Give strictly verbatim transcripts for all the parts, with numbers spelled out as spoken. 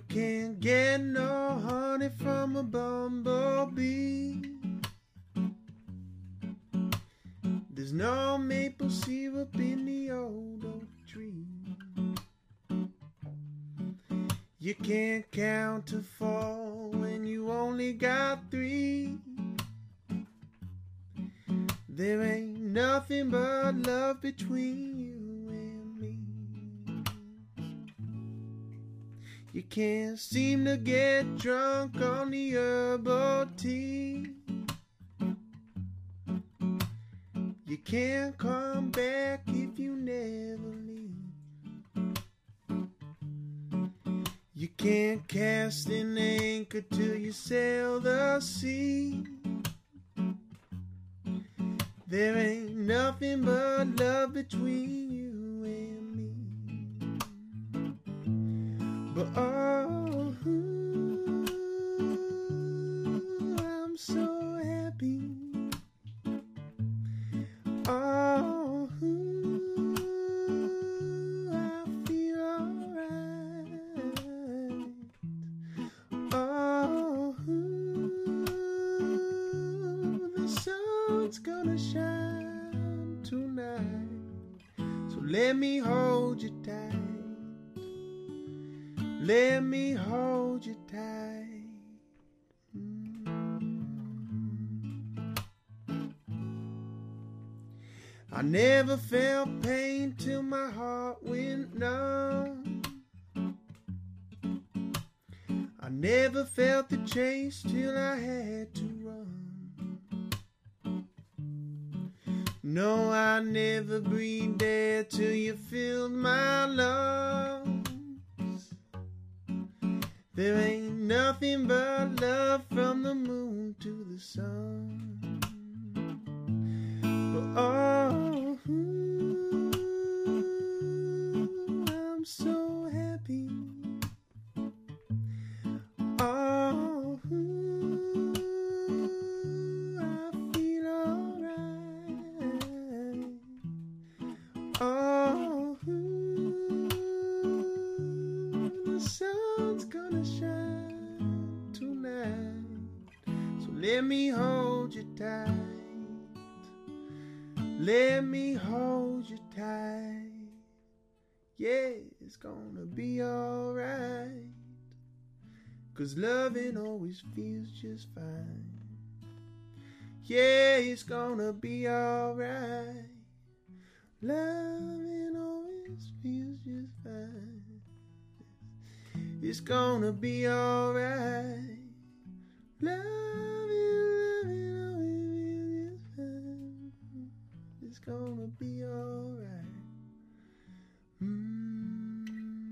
You can't get no honey from a bumblebee. There's no maple syrup in the old oak tree. You can't count to four when you only got three. There ain't nothing but love between you and me. You can't seem to get drunk on the herbal tea. You can't come back if you never leave. You can't cast an anchor till you sail the sea. There ain't nothing but love between you and me. But oh, I'm so happy. Oh, I feel alright. Oh, the sun's gonna shine tonight. So let me hold you tight. Let me hold you tight. I never felt pain till my heart went numb. I never felt the chase till I had to run. No, I never breathed air till you filled my lungs. There ain't nothing but love from the moon to the sun. But oh, I'm so happy. Oh, I feel alright. Oh, the sun's gonna shine tonight. So let me hold you tight. Let me hold you tight. Yeah, it's gonna be alright. 'Cause loving always feels just fine. Yeah, it's gonna be alright. Loving always feels just fine. It's gonna be alright. Loving, loving always feels just fine. It's gonna be alright. Mm.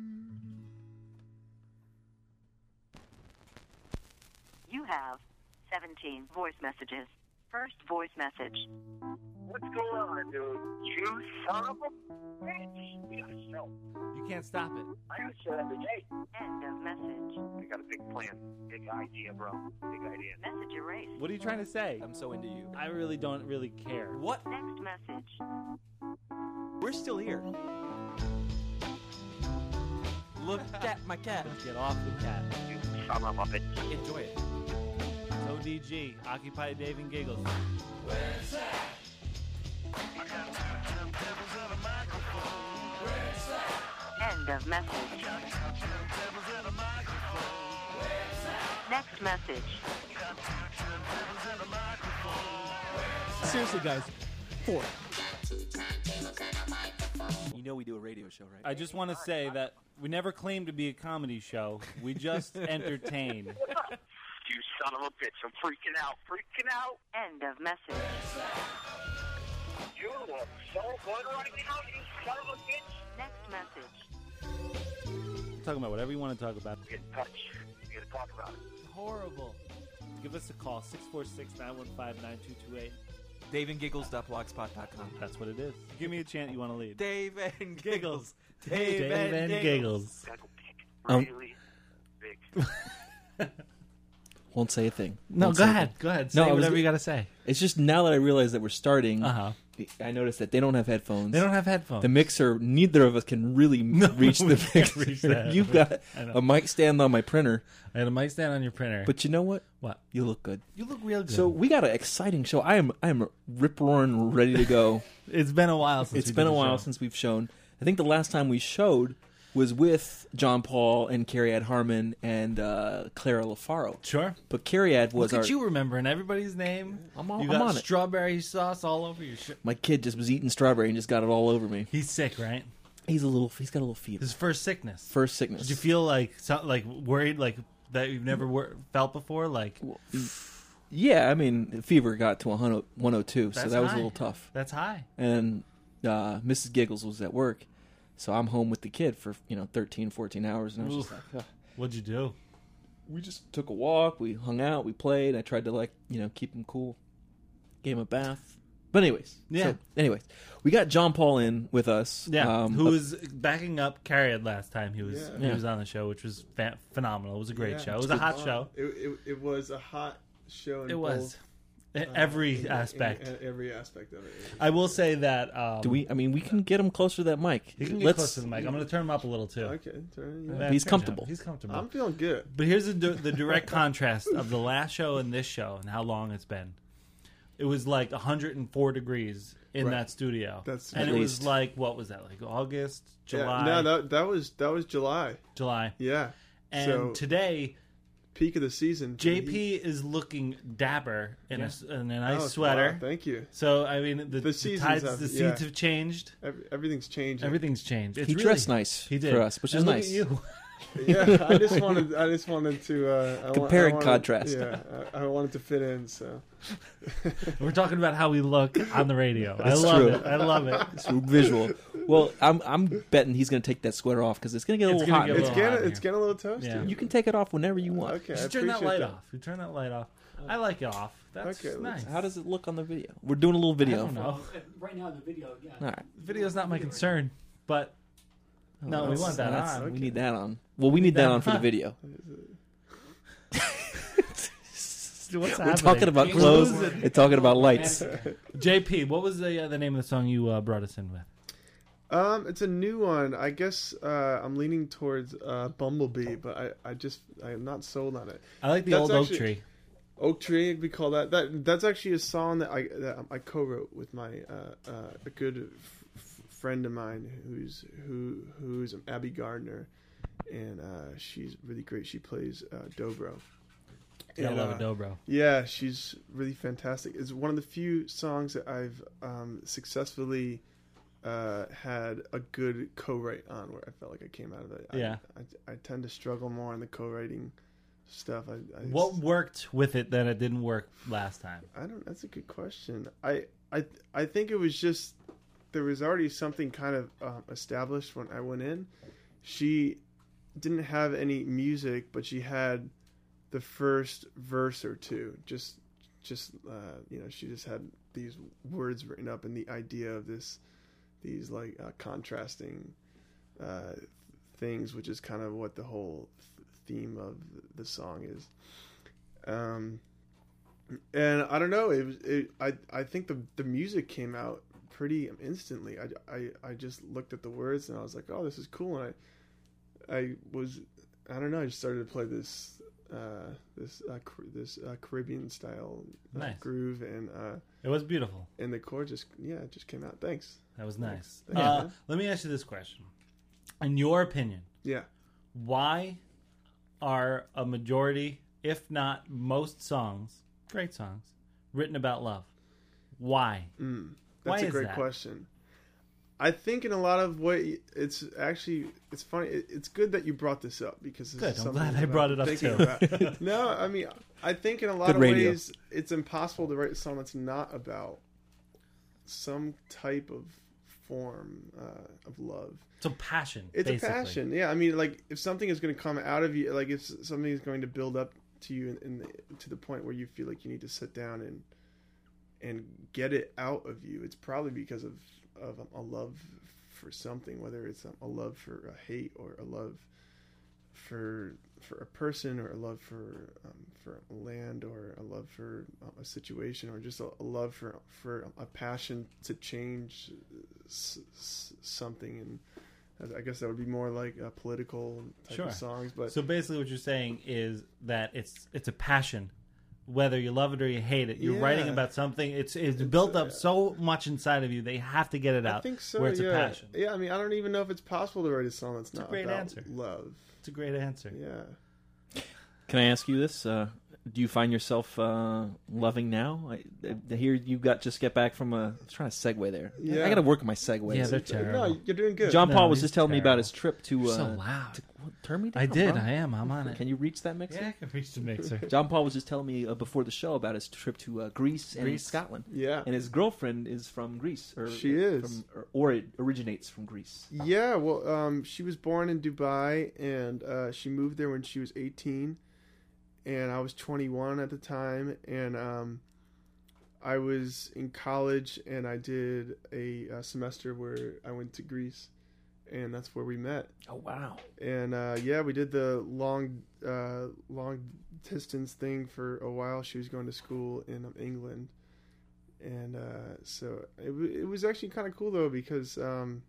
You have seventeen voice messages. First voice message. What's going on, dude? You son of a bitch! We gotta show. You can't stop it. I gotta show every day. End of message. I got a big plan. Big idea, bro. Big idea. Message erased. What are you trying to say? I'm so into you. I really don't really care. What? Next message. We're still here. Look at my cat. Get off the cat. You son of a bitch. Enjoy it. O D G, Occupy Dave and Giggles. Where's that? I got two turntables and a microphone. Where's that? End of message. I got two turntables and a microphone. Where's that? Next message. I got two turntables and a microphone. Where's that? Seriously, guys. Four. You know we do a radio show, right? I just want to say that we never claimed to be a comedy show. We just entertain. You son of a bitch. I'm freaking out. Freaking out. End of message. You look so good right now, you son of a bitch. Next message. Talking about whatever you want to talk about. Get in touch. You gotta talk about it. Horrible. Give us a call, six four six, nine one five, nine two two eight. Dave and Giggles dot blogspot dot com. That's what it is. Give me a chant you want to lead. Dave and Giggles. Dave, Dave and, and Giggles. Gotta go big. Um, Really big. Won't say a thing. No, Won't go say a ahead. thing. Go ahead. No, Say I was- whatever you got to say. It's just now that I realize that we're starting, Uh huh. I noticed that they don't have headphones. They don't have headphones. The mixer, neither of us can really reach we the can't mixer. reach that. You've got I know. a mic stand on my printer, I had a mic stand on your printer. but you know what? what? You look good. You look real good. So we got an exciting show. I am I am rip roaring ready to go. it's been a while since It's we been did a the while show. since we've shown. I think the last time we showed was with John Paul and Carrie Ad Harmon and uh, Clara LaFaro. Sure. But Carrie Ad was Look our. at you remembering everybody's name. I'm on- you I'm got on it. strawberry sauce all over your shirt. My kid just was eating strawberry and just got it all over me. He's sick, right? He's a little. He's got a little fever. His first sickness. First sickness. Did you feel like so, like worried like that you've never wor- felt before? Like Yeah, I mean, the fever got to one oh two, so That's that was high. a little tough. that's high. And uh, Missus Giggles was at work, so I'm home with the kid for you know thirteen, fourteen hours, and I was just Oof. like, ugh. What'd you do? We just took a walk, we hung out, we played. I tried to like you know keep him cool, gave him a bath. But anyways, Yeah. So, anyways, we got John Paul in with us. Yeah, um, who uh, was backing up Carriad last time he was Yeah. he Yeah. was on the show, which was fa- phenomenal. It was a great Yeah. show. It was a hot Uh, show. It, it, it was a hot show. In It was both, E- uh, every in- aspect. in- in every aspect of it. It was- I will say that. Um, do we? I mean, we can get him closer to that mic. He can get Let's- close to the mic. I'm going to turn him up a little too. Okay, turn, yeah. Yeah, He's good comfortable. job. He's comfortable. I'm feeling good. But here's the, the direct contrast of the last show and this show and how long it's been. It was like one hundred four degrees in Right. that studio. That's and At it least. was like, what was that, like August, July? Yeah, no, that that was that was July. July. Yeah. And so today, peak of the season. for J the P Heat. is looking dapper in, a s in a nice Oh, sweater. wow, thank you. So, I mean, the, the, The seasons tides, have- the seeds yeah. have changed. Every, everything's changing. Everything's changed. It's He really, dressed nice He did. for us, which And is look nice. At you. Yeah, I just wanted. I just wanted to uh, I wa- Compare I and wanted- contrast. Yeah, I, I wanted to fit in. So We're talking about how we look on the radio. I That's love true. it. I love it. It's visual. Well, I'm I'm betting he's going to take that sweater off because it's going to get a It's little gonna hot. get a in it's here. little getting hot it's here. getting a little toasty. Yeah. You can take it off whenever you want. Okay, I Just turn that appreciate light that. off. You turn that light off. I like it off. That's Okay, nice. How does it look on the video? We're doing a little I video. don't know. Right now, the video, yeah. All right. Video's not my concern, but no, we That's- want that that's- on. We need that on. Well, we need that that on for the on. video. What's We're happening? talking about We're clothes losing. and talking about lights. J P, what was the uh, the name of the song you uh, brought us in with? Um, it's a new one. I guess uh, I'm leaning towards uh, Bumblebee, but I, I just I'm not sold on it. I like the That's old actually- oak tree. Oak Tree, we call that. That that's actually a song that I that I co-wrote with my uh, uh, a good f- f- friend of mine who's who who's Abby Gardner, and uh, she's really great. She plays uh, dobro. Yeah, I And, love uh, a dobro. Yeah, she's really fantastic. It's one of the few songs that I've um, successfully uh, had a good co-write on, where I felt like I came out of it. I, Yeah. I, I tend to struggle more in the co-writing stuff. I, I What worked with it that it didn't work last time? I don't. That's a good question. I I I think it was just there was already something kind of um, established when I went in. She didn't have any music, but she had the first verse or two. Just just uh, you know, she just had these words written up, and the idea of this these like uh, contrasting uh, things, which is kind of what the whole theme of the song is. Um, and I don't know. It was. It, I I think the the music came out pretty instantly. I, I, I just looked at the words and I was like, oh, this is cool. And I I was I don't know. I just started to play this uh, this uh, this uh, Caribbean style uh, Nice. groove, and uh, It was beautiful. and the chord just yeah it just came out. Thanks. That was nice. Thanks, Uh, man. let me ask you this question: in your opinion, Yeah. why are a majority, if not most songs, great songs, written about love? Why? Mm, Why that's a is great that? question. I think in a lot of way, it's actually it's funny. It, it's good that you brought this up because this Good, is I'm something glad that I I've brought it up thinking too. about. No, I mean, I think in a lot Good of radio. ways, it's impossible to write a song that's not about some type of form uh, of love. So passion. It's basically. a passion, yeah. I mean, like if something is going to come out of you, like if something is going to build up to you in, in the, to the point where you feel like you need to sit down and and get it out of you, it's probably because of of a love for something, whether it's a, a love for a hate or a love for for a person, or a love for um, for land, or a love for a situation, or just a, a love for for a passion to change s- s- something. And I guess that would be more like a political type Sure. of songs. But So basically, what you're saying is that it's it's a passion, whether you love it or you hate it. You're Yeah. writing about something. It's it's, built up so much inside of you. They have to get it out. I think so. Where it's yeah. a passion. Yeah, I mean, I don't even know if it's possible to write a song that's a not great about answer. love. It's a great answer. Yeah. Can I ask you this? Uh, do you find yourself uh, loving now? I, I hear you got just get back from a. I was trying to segue there. Yeah. I got to work on my segues. Yeah, they're terrible. No, you're doing good. John No, Paul was he's just telling me about terrible. his trip to. You're Uh, so loud. to well, turn me down. I did. bro. I am. I'm on it. Can you reach that mixer? Yeah, I can reach the mixer. John Paul was just telling me uh, before the show about his trip to uh, Greece and Greece. Scotland, Yeah. and his girlfriend is from Greece, or She is. from, or, or it originates from Greece. Yeah, well, um, she was born in Dubai, and uh, she moved there when she was eighteen, and I was twenty-one at the time, and um, I was in college, and I did a, a semester where I went to Greece, and that's where we met. Oh wow! And uh, yeah, we did the long, uh, long distance thing for a while. She was going to school in um, England, and uh, so it w- it was actually kind of cool though, because um,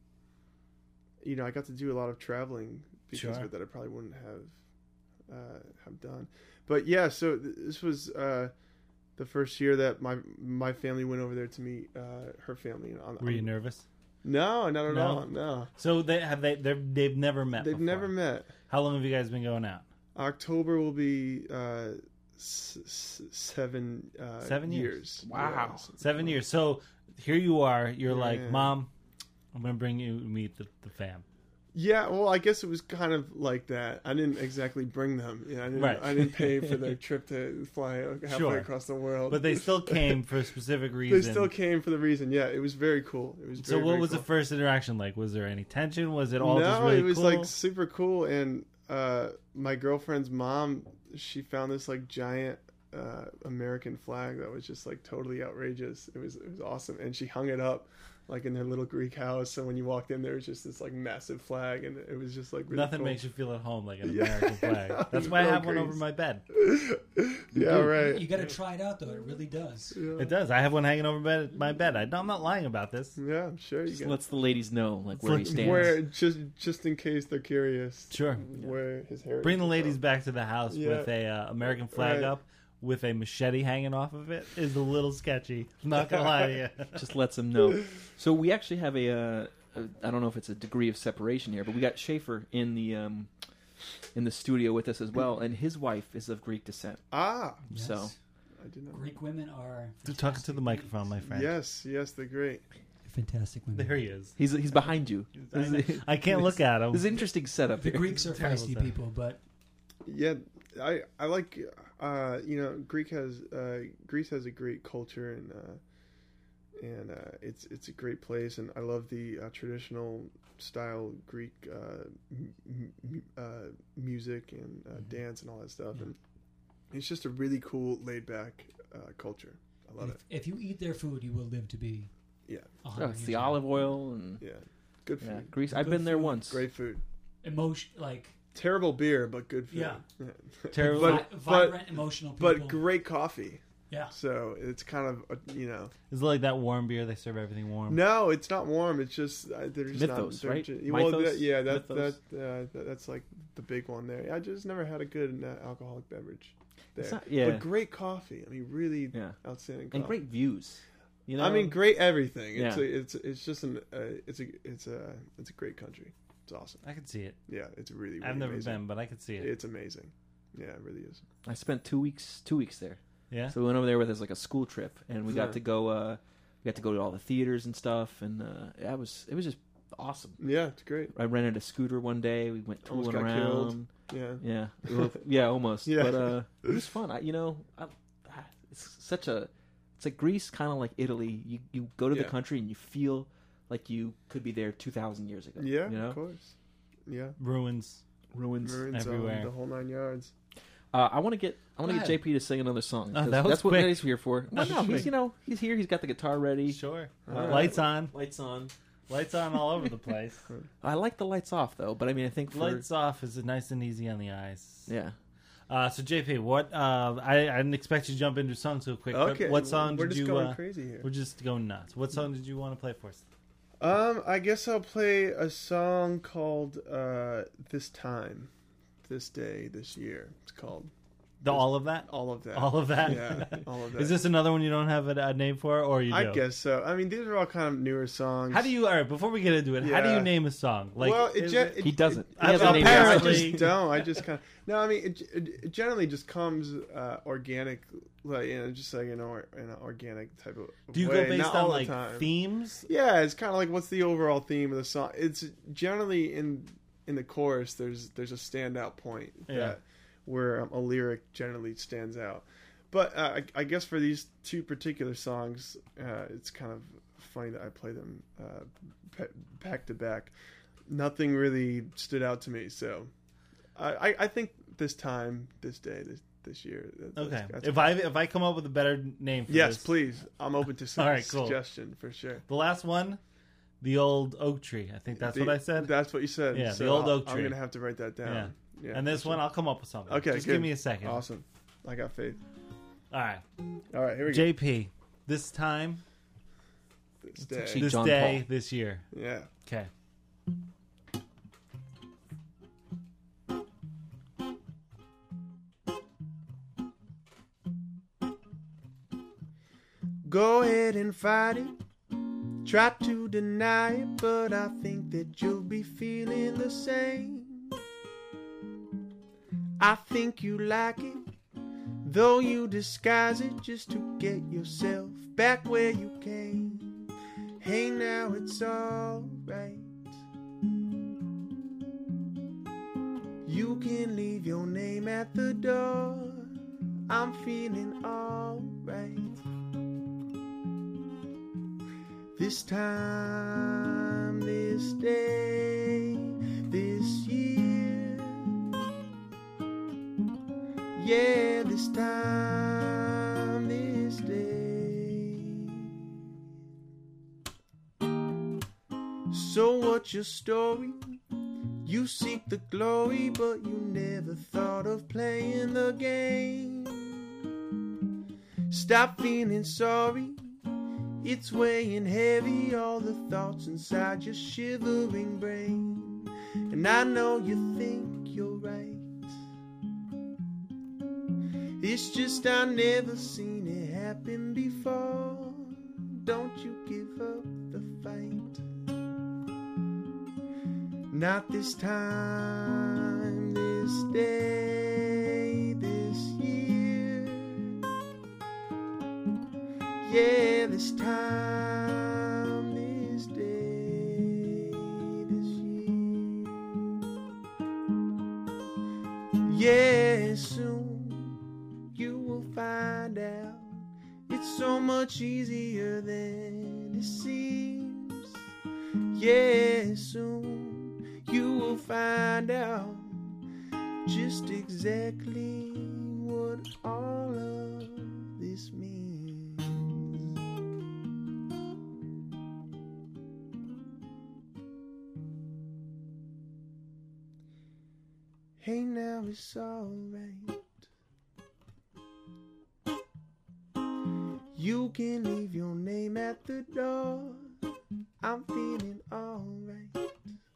you know, I got to do a lot of traveling because Sure. of it that I probably wouldn't have uh, have done. But yeah, so th- this was uh, the first year that my my family went over there to meet uh, her family. On, Were you on- nervous? No, not at No? all. No, So they have they they've, they've never met. they've before. never met. How long have you guys been going out? October will be uh, s- s- seven uh, Seven years. Wow. something Seven like years. So here you are. You're Yeah. like, Mom, I'm gonna bring you to meet the, the fam. Yeah, well, I guess it was kind of like that. I didn't exactly bring them. Yeah, I didn't. Right. I didn't pay for their trip to fly halfway Sure. across the world. But they still came for a specific reason. They still came for the reason. Yeah, it was very cool. It was. So Very, what very was cool. the first interaction like? Was there any tension? Was it all no, just really it was cool? like super cool. And uh, my girlfriend's mom, she found this like giant uh, American flag that was just like totally outrageous. It was it was awesome, and she hung it up like in their little Greek house. So when you walked in, there was just this like massive flag, and it was just like really Nothing cool. makes you feel at home like an Yeah. American flag. That's why I No have one over Greece. my bed. Yeah, right. You got to try it out, though. It really does. Yeah. It does. I have one hanging over bed, my bed. I, I'm not lying about this. Yeah, I'm sure you Just can. lets the ladies know like where he like stands. Where just just in case they're curious, Sure. where his hair. Bring the ladies back to the house Yeah. with a uh, American flag Right. up with a machete hanging off of it is a little sketchy. I'm not gonna lie to you. Just lets them know. So we actually have a, uh, a. I don't know if it's a degree of separation here, but we got Schaefer in the um, in the studio with us as well, and his wife is of Greek descent. Ah, Yes. So I did not. Greek women are Talking to fantastic the microphone, my friend. Yes, yes, they're great. fantastic women. There he is. he's he's behind you. I, know. I can't look at him. This is an interesting setup The here. Greeks are Terrible feisty stuff. people, but Yeah, I I like. Uh, you know, Greek has uh, Greece has a great culture, and uh, and uh, it's it's a great place, and I love the uh, traditional style Greek uh, m- m- uh, music and uh, dance and all that stuff, and it's just a really cool, laid back uh, culture. I love if, it. if you eat their food, you will live to be. Yeah. a Oh, hundred it's years the old. olive oil and Yeah, good food. yeah, Greece. I've Good been there food. once. Great food. Emotion, like Terrible beer, but good food. Yeah. Terrible- vi- but, but vibrant, emotional people. but great coffee. yeah. So it's kind of a, you know. Is it like that warm beer? They serve everything warm. No, it's not warm. It's just uh, they're just Mythos, not, they're right? ju- well, Mythos? that, yeah, that Mythos? that, uh, that that's like the big one there. I just never had a good uh, alcoholic beverage there. It's not- yeah. But great coffee. I mean, really Yeah. outstanding. Coffee. And great views. You know, I mean, great everything. It's Yeah. a, it's it's just an uh, it's a it's a it's a great country. It's awesome. I can see it. Yeah, it's really. really I've never amazing. been, but I can see it. It's amazing. Yeah, it really is. I spent two weeks two weeks there. Yeah. So we went over there with us like a school trip, and we Yeah. got to go. Uh, we got to go to all the theaters and stuff, and uh, that was it was just awesome. Yeah, it's great. I rented a scooter one day. We went Almost tooling got around. killed. Yeah. Yeah, Well, yeah, almost. Yeah. But uh, it was fun. I, you know, I, I- it's such a. It's like Greece, kind of like Italy. You you go to the Yeah. country and you feel like you could be there two thousand years ago. Yeah, you know, of course. Yeah. Ruins. ruins. Ruins, um, everywhere. the whole nine yards. Uh, I want to get I want Go to get ahead. J P to sing another song. Oh, 'cause that was that's what quick. he's here for. Well, That no, was he's quick. you know he's here. He's got the guitar ready. Sure. All right. Lights on. Lights on. Lights on all over the place. I like the lights off though, but I mean, I think for, Lights off is nice and easy on the eyes. yeah. Uh, so J P, what? Uh, I, I didn't expect you to jump into a song so quick. Okay, But what song we're did just you? going uh, crazy here. We're just going nuts. What song did you want to play for us? Um, I guess I'll play a song called uh, "This Time, This Day, This Year." It's called The all of that. all of that. All of that. Yeah, all of that. Is this another one you don't have a, a name for, or you do? I guess so. I mean, these are all kind of newer songs. How do you? All right, before we get into it, how do you Yeah. name a song? Like, well, it, is gen- it- it He doesn't. It, He hasn't named it. I Apparently- just don't. I just kind of no. I mean, it, it, it generally just comes uh, organic, like you know, just like you know, in an organic type of. do you way, go based not on all the like time. themes? Yeah, it's kind of like what's the overall theme of the song. It's generally in in the chorus. There's there's a standout point Yeah. that where um, a lyric generally stands out. But uh, I, I guess for these two particular songs, uh, it's kind of funny that I play them uh, pe- back to back. Nothing really stood out to me, so I, I, I think this time, this day, this this year. that- that's- Okay. that's- If I if I come up with a better name for yes, this, please. I'm open to some All right, cool. suggestion for sure. the last one, the old oak tree. I think that's The- what I said. That's what you said. Yeah, the so old I'll- oak I'm tree. gonna have to write that down. Yeah. Yeah, and this for one, sure. I'll come up with something. Okay, just good. give me a second. Awesome. I got faith. All right, All right, here we J P. This time, go. This day. actually- this John day, Paul. this year. Yeah. Okay. Go ahead and fight it. Try to deny it, but I think that you'll be feeling the same. I think you like it, though you disguise it just to get yourself back where you came. Hey, now it's alright. You can leave your name at the door. I'm feeling alright. This time, this day, this year. Yeah, this time, this day. So what's your story? You seek the glory, but you never thought of playing the game. Stop feeling sorry. It's weighing heavy, all the thoughts inside your shivering brain. And I know you think you're right. It's just I never seen it happen before. Don't you give up the fight. Not this time, this day, this year. Yeah, this time, this day, this year. Yeah, soon you will find out it's so much easier than it seems. Yeah, soon you will find out just exactly what all of this means. Hey, now it's alright. You can leave your name at the door. I'm feeling alright.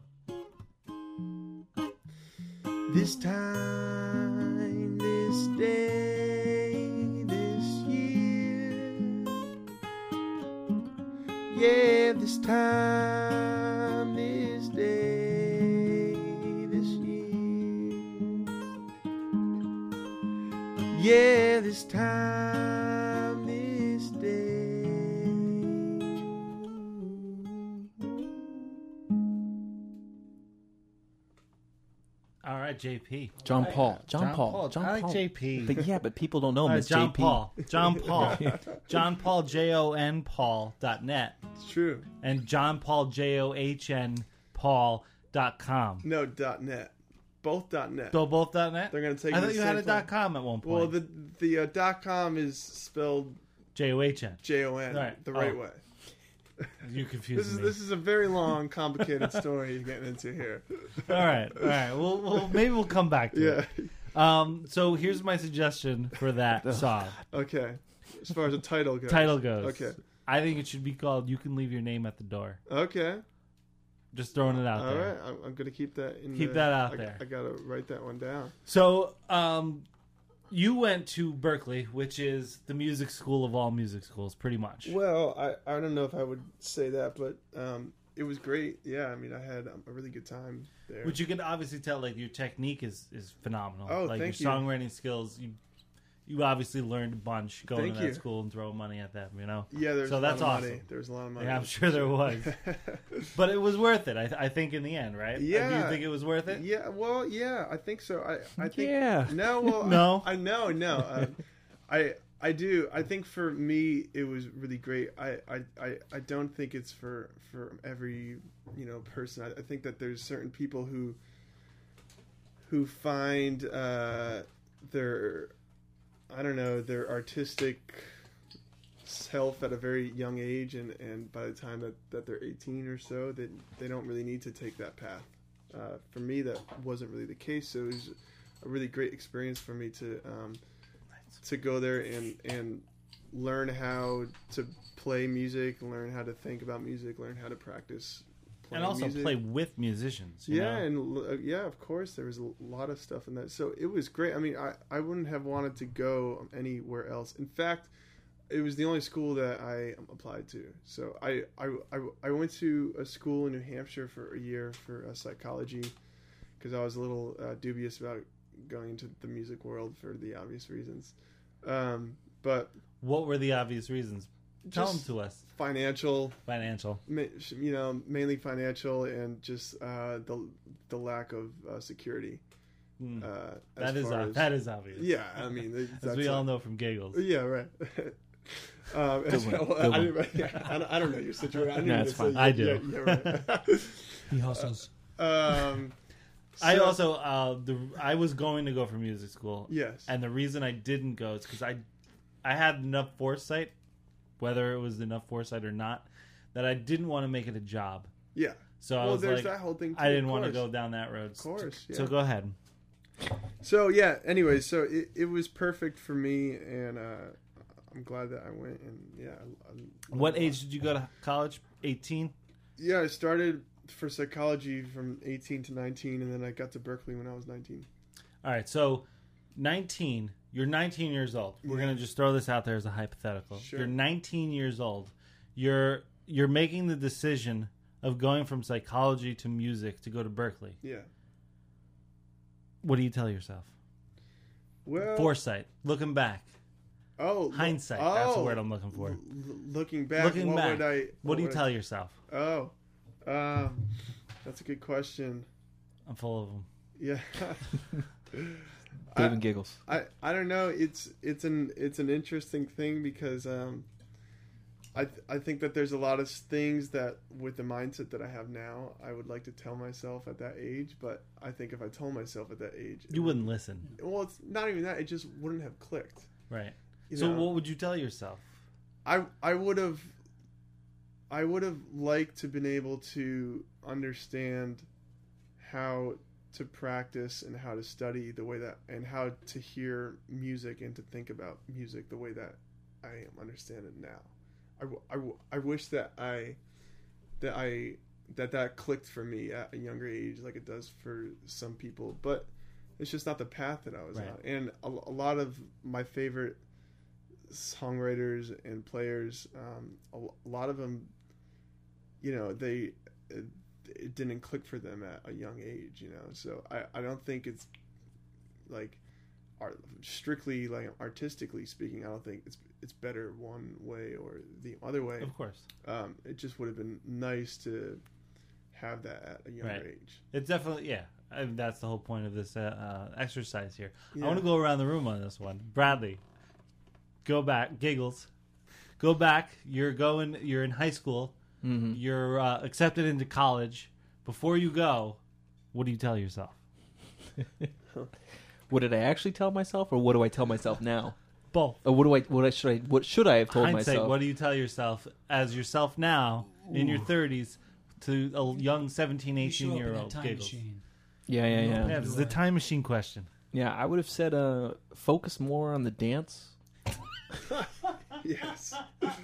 This time, this day, this year. Yeah, this time, this day, this year. Yeah, this time, this day. All right, J P. John Paul. John, Paul. John I like Paul. J P. But yeah, but people don't know him Uh, as John J P. Paul. John Paul. John Paul, J O N Paul dot net. It's true. And John Paul, J O H N Paul dot com. No, dot net. Both dot net. So both dot net? They're going to take I the thought you same had a thing. dot com at one point. Well, the the uh, dot com is spelled J O H N. J O N Right. the right Oh. way. You confused This is me. this is a very long, complicated story you're getting into here. All right, all right. Well, well, maybe we'll come back to Yeah. it. Um, so here's my suggestion for that song. Okay. As far as the title goes. Title goes. Okay. I think it should be called "You Can Leave Your Name at the Door." Okay. Just throwing it out All there. right. I'm, I'm gonna keep that in. Keep the, that out I, there. I gotta write that one down. So, um, you went to Berkeley, which is the music school of all music schools, pretty much. Well, I, I don't know if I would say that, but um, it was great. Yeah, I mean, I had um, a really good time there. Which you can obviously tell, like your technique is, is phenomenal. Oh, like thank your you. songwriting skills, you you obviously learned a bunch going Thank to that you. school and throwing money at them. You know. Yeah, there's so a that's lot of awesome. money. There's a lot of money. Yeah, I'm sure there was. But it was worth it. I, th- I think in the end, right? Yeah. Do you think it was worth it? Yeah, well, yeah, I think so. I, I think Yeah. no, well, No? I, I know, no, uh, I, I do. I think for me, it was really great. I, I, I, I don't think it's for for every you know person. I, I think that there's certain people who, who find uh, their, I don't know, their artistic self at a very young age, and, and by the time that, that they're eighteen or so, that they don't really need to take that path. Uh, for me, that wasn't really the case. So it was a really great experience for me to um, to go there and and learn how to play music, learn how to think about music, learn how to practice playing And also music. play with musicians. You Yeah, know? and uh, yeah, of course, there was a lot of stuff in that. So it was great. I mean, I, I wouldn't have wanted to go anywhere else. In fact, it was the only school that I applied to. So I, I, I, I went to a school in New Hampshire for a year for uh, psychology because I was a little uh, dubious about going into the music world for the obvious reasons. Um, but What were the obvious reasons? Tell them Just- to us. financial, Financial. ma- you know, mainly financial, and just uh, the the lack of uh, security. Mm. Uh, That as is far ob- as- that is obvious. Yeah, I mean, As that's we all like- know from Giggles. Yeah, right. um, Good one, well, good I, one. didn't- yeah, I, don't, I don't know your situation. I didn't No, even it's say- fine. I do. Yeah, yeah, right. He hustles. um, I so- also uh, the I was going to go for music school, yes, and the reason I didn't go is because I I had enough foresight, whether it was enough foresight or not, that I didn't want to make it a job. yeah. So I Well, was there's like, that whole thing. Too, I didn't of want to course. go down that road. Of course, yeah. So go ahead. So yeah. Anyway, so it, it was perfect for me, and uh, I'm glad that I went. And yeah. I, I, What age did you go to college? eighteen? Yeah, I started for psychology from eighteen to nineteen, and then I got to Berkeley when I was nineteen. All right, so nineteen. You're nineteen years old. We're Yeah. gonna just throw this out there as a hypothetical. Sure. You're nineteen years old. You're you're making the decision of going from psychology to music to go to Berkeley. Yeah. What do you tell yourself? Well. Foresight. Looking back. Oh. Hindsight. Oh, That's the word I'm looking for. l- l- looking back. Looking what back. Would I, What do you would tell I- yourself? Oh. Um, that's a good question. I'm full of them. Yeah. Dave and Giggles. I, I don't know. It's it's an it's an interesting thing because um, I th- I think that there's a lot of things that with the mindset that I have now I would like to tell myself at that age, but I think if I told myself at that age, it You wouldn't listen. Well, it's not even that. It just wouldn't have clicked. Right. You So know? what would you tell yourself? I I would have I would have liked to been able to understand how to practice and how to study the way that and how to hear music and to think about music the way that I understand it now. I, w- I, w- I wish that I that I that that clicked for me at a younger age like it does for some people, but it's just not the path that I was Right. on. And a, a lot of my favorite songwriters and players, um, a, a lot of them, you know, they it, it didn't click for them at a young age, you know. So I, I don't think it's like art, strictly like artistically speaking. I don't think it's it's better one way or the other way. Of course. Um, it just would have been nice to have that at a younger Right. age. It's definitely, yeah. I mean, that's the whole point of this uh, uh, exercise here. Yeah. I want to go around the room on this one. Bradley, go back. Giggles. Go back. You're going, you're in high school. Mm-hmm. You're uh, accepted into college. Before you go, what do you tell yourself? What did I actually tell myself, or what do I tell myself now? Both. Oh, what do I? What I should I? What should I have told Hindsight, myself? what do you tell yourself as yourself now in your thirties to a young seventeen, You show eighteen up year in a old time giggles? machine. Yeah, yeah, yeah. Yeah, this is the time machine question. Yeah, I would have said, uh, focus more on the dance. Yes.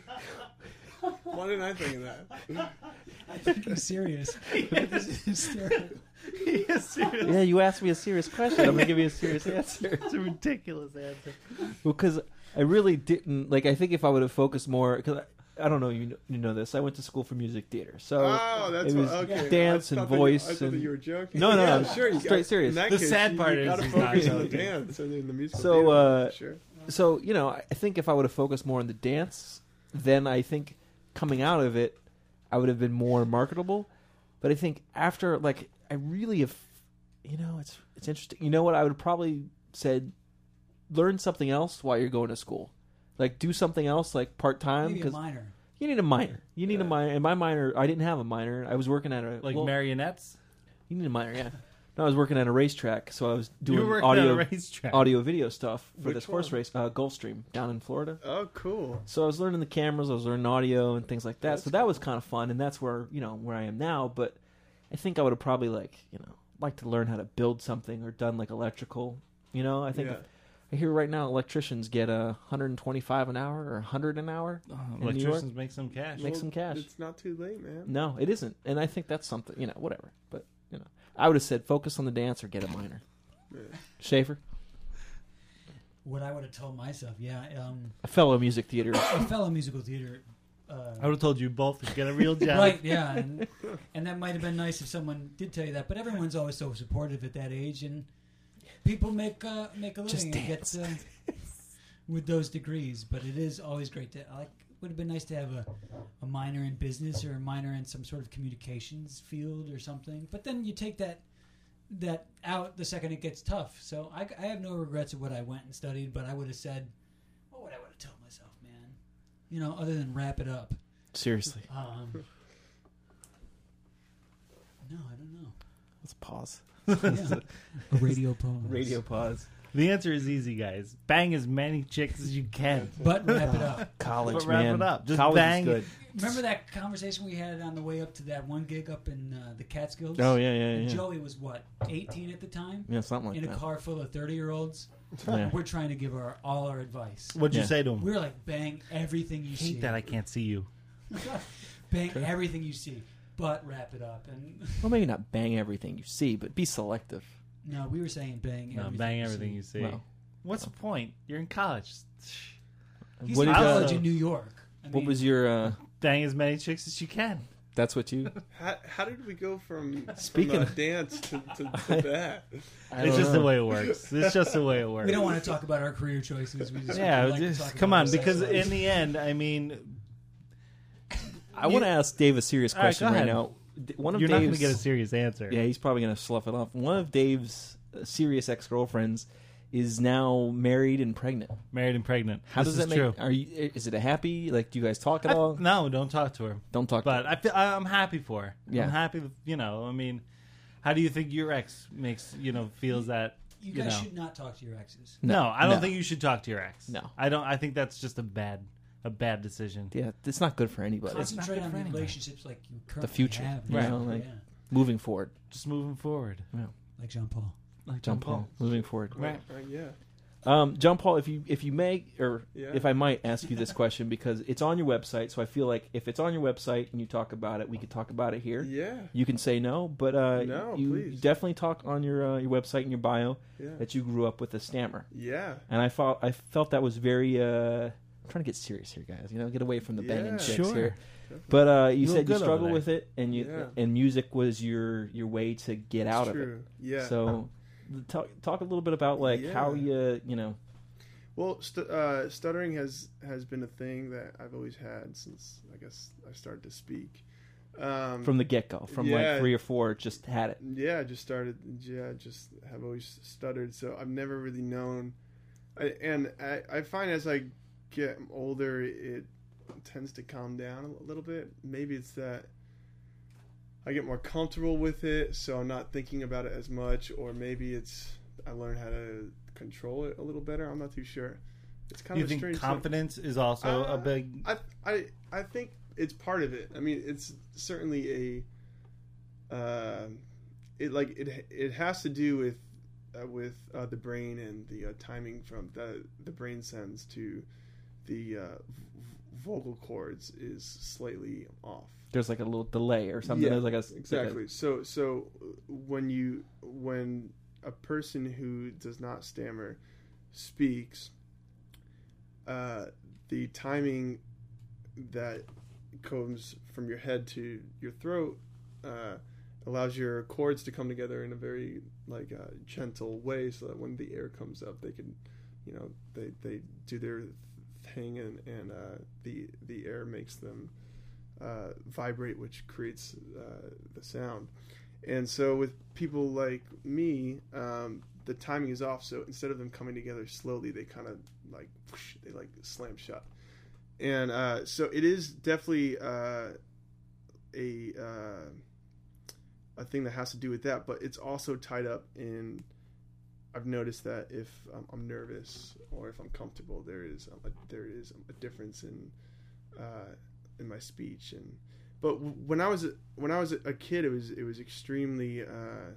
Why didn't I think of that? I think he's serious. This is hysterical. He is serious. Yeah, you asked me a serious question. I'm gonna give you a serious answer. It's a ridiculous answer. Well, because I really didn't like. I think if I would have focused more, because I, I don't know, you know, you know this. I went to school for music theater, so Oh, that's it was what, okay. dance I and thought that you- voice. I thought that and, you were joking. No, no, yeah, I'm sure. You straight got, serious. In that The case, sad you, part you is gotta he's not focus on the joking. dance and in the musical So, theater, uh, sure. so you know, I think if I would have focused more on the dance, then I think coming out of it, I would have been more marketable. But I think after, like, I really have, you know, it's it's interesting. You know what? I would have probably said, learn something else while you're going to school. Like, do something else, like part time. Maybe a minor. You need a minor. You need a minor. And my minor, I didn't have a minor. I was working at a Like well, marionettes? You need a minor, yeah. No, I was working at a racetrack, so I was You were doing working audio, at a racetrack. audio video stuff for Which this horse one? race, uh, Gulfstream down in Florida. Oh, cool. So I was learning the cameras, I was learning audio and things like that. That's so that was kind of fun, and that's where you know where I am now. But I think I would have probably like you know like to learn how to build something or done like electrical. You know, I think Yeah. if, I hear right now electricians get a uh, one hundred twenty-five an hour or one hundred an hour. Oh, in New York. electricians make some cash. Make some cash. It's not too late, man. No, it isn't, and I think that's something you know whatever. But you know, I would have said focus on the dance or get a minor. Yeah. Schaefer, What I would have told myself, yeah. Um, a fellow music theater. a fellow musical theater. Uh, I would have told you both to get a real job. Right, yeah, and, and that might have been nice if someone did tell you that. But everyone's always so supportive at that age, and people make uh, make a Just living and dance. get uh, with those degrees. But it is always great to like. Would have been nice to have a, a minor in business or a minor in some sort of communications field or something. But then you take that that out the second it gets tough. So I, I have no regrets of what I went and studied. But I would have said, what would I would have told myself, man? You know, other than wrap it up. Seriously, Um, no, I don't know. let's pause. Yeah. A radio pause. Radio pause. The answer is easy, guys. Bang as many chicks as you can. But wrap it up. College, But wrap man. it up. Just College bang. is good. Remember that conversation we had on the way up to that one gig up in uh, the Catskills? Oh yeah, yeah, And yeah. Joey was what, eighteen at the time? Yeah, something like in a that. car full of thirty-year-olds. Yeah. We're trying to give our all our advice. What'd you Yeah. say to him? We're like, bang everything you I see. hate that I can't see you. Bang everything you see, but wrap it up. And Well, maybe not bang everything you see, but be selective. no, we were saying bang No, everything bang you everything see. you see. Well, What's the point? You're in college. He's What in did, uh, college in New York. I What mean, was your? uh Bang as many chicks as you can. That's what you. How, how did we go from, Speaking from uh, of- dance to, to, to that? I It's don't just know. the way it works. It's just the way it works. We don't want to talk about our career choices. We just Yeah, like to just talk come about on, our sex because lives. in the end, I mean, I want to ask Dave a serious All right, question go right ahead. now. D- One of you're not going Dave's. to get a serious answer. Yeah, he's probably going to slough it off. One of Dave's uh, serious ex-girlfriends is now married and pregnant. Married and pregnant. How this does that is make? true. Are you? Is it a happy? Like, do you guys talk at I- all? no, don't talk to her. Don't talk. But to I feel, I'm happy for her. Yeah. I'm happy. with- You know, I mean, how do you think your ex makes you know feels that? You You guys know. should not talk to your exes. No, I don't no. think you should talk to your ex. No. I don't. I think that's just a bad, a bad decision. Yeah, it's not good for anybody. Concentrate good on for the anybody. relationships like you currently future, have. you now. know, like- yeah. Moving forward, Just moving forward, Like Jean Paul. like John Paul. Moving forward. Right. Uh, yeah. Um, John Paul, if you if you may, or Yeah. if I might ask you this question, because it's on your website, so I feel like if it's on your website and you talk about it, we could talk about it here. Yeah. You can say no, but uh, No, you please. definitely talk on your uh, your website and your bio Yeah. that you grew up with a stammer, Yeah. and I felt I felt that was very. Uh, I'm trying to get serious here, guys. You know, get away from the banging Yeah. chicks Sure. here. But uh, you You look said you good over struggle there. with it, and you Yeah. and music was your your way to get out It's of it. true. Yeah. So, talk talk a little bit about like how Yeah. you you know. Well, st- uh, stuttering has has been a thing that I've always had since I guess I started to speak. Um, From the get go, from Yeah. like three or four, just had it. yeah, I just started. Yeah, just have always stuttered. So I've never really known. I, and I, I find as I get older, it tends to calm down a little bit. Maybe it's that I get more comfortable with it, so I'm not thinking about it as much. Or maybe it's I learn how to control it a little better. I'm not too sure. it's kind Do you of a think strange thing. confidence is also Uh, a big? I I I think it's part of it. I mean, it's certainly a uh, it like it it has to do with uh, with uh, the brain and the uh, timing from the the brain sends to the uh, v- vocal cords is slightly off. There's like a little delay or something. Yeah, There's like a exactly. So so when you when a person who does not stammer speaks, uh, the timing that comes from your head to your throat uh, allows your chords to come together in a very like uh, gentle way, so that when the air comes up, they can, you know, they, they do their thing, and and uh, the the air makes them uh, vibrate, which creates uh, the sound. And so with people like me, um, the timing is off. So instead of them coming together slowly, they kind of like whoosh, they like slam shut. And uh, so it is definitely uh, a uh, a thing that has to do with that, but it's also tied up in. I've noticed that if um, I'm nervous or if I'm comfortable, there is um, a, there is a difference in uh, in my speech. And but w- when I was a, when I was a kid, it was it was extremely. Uh,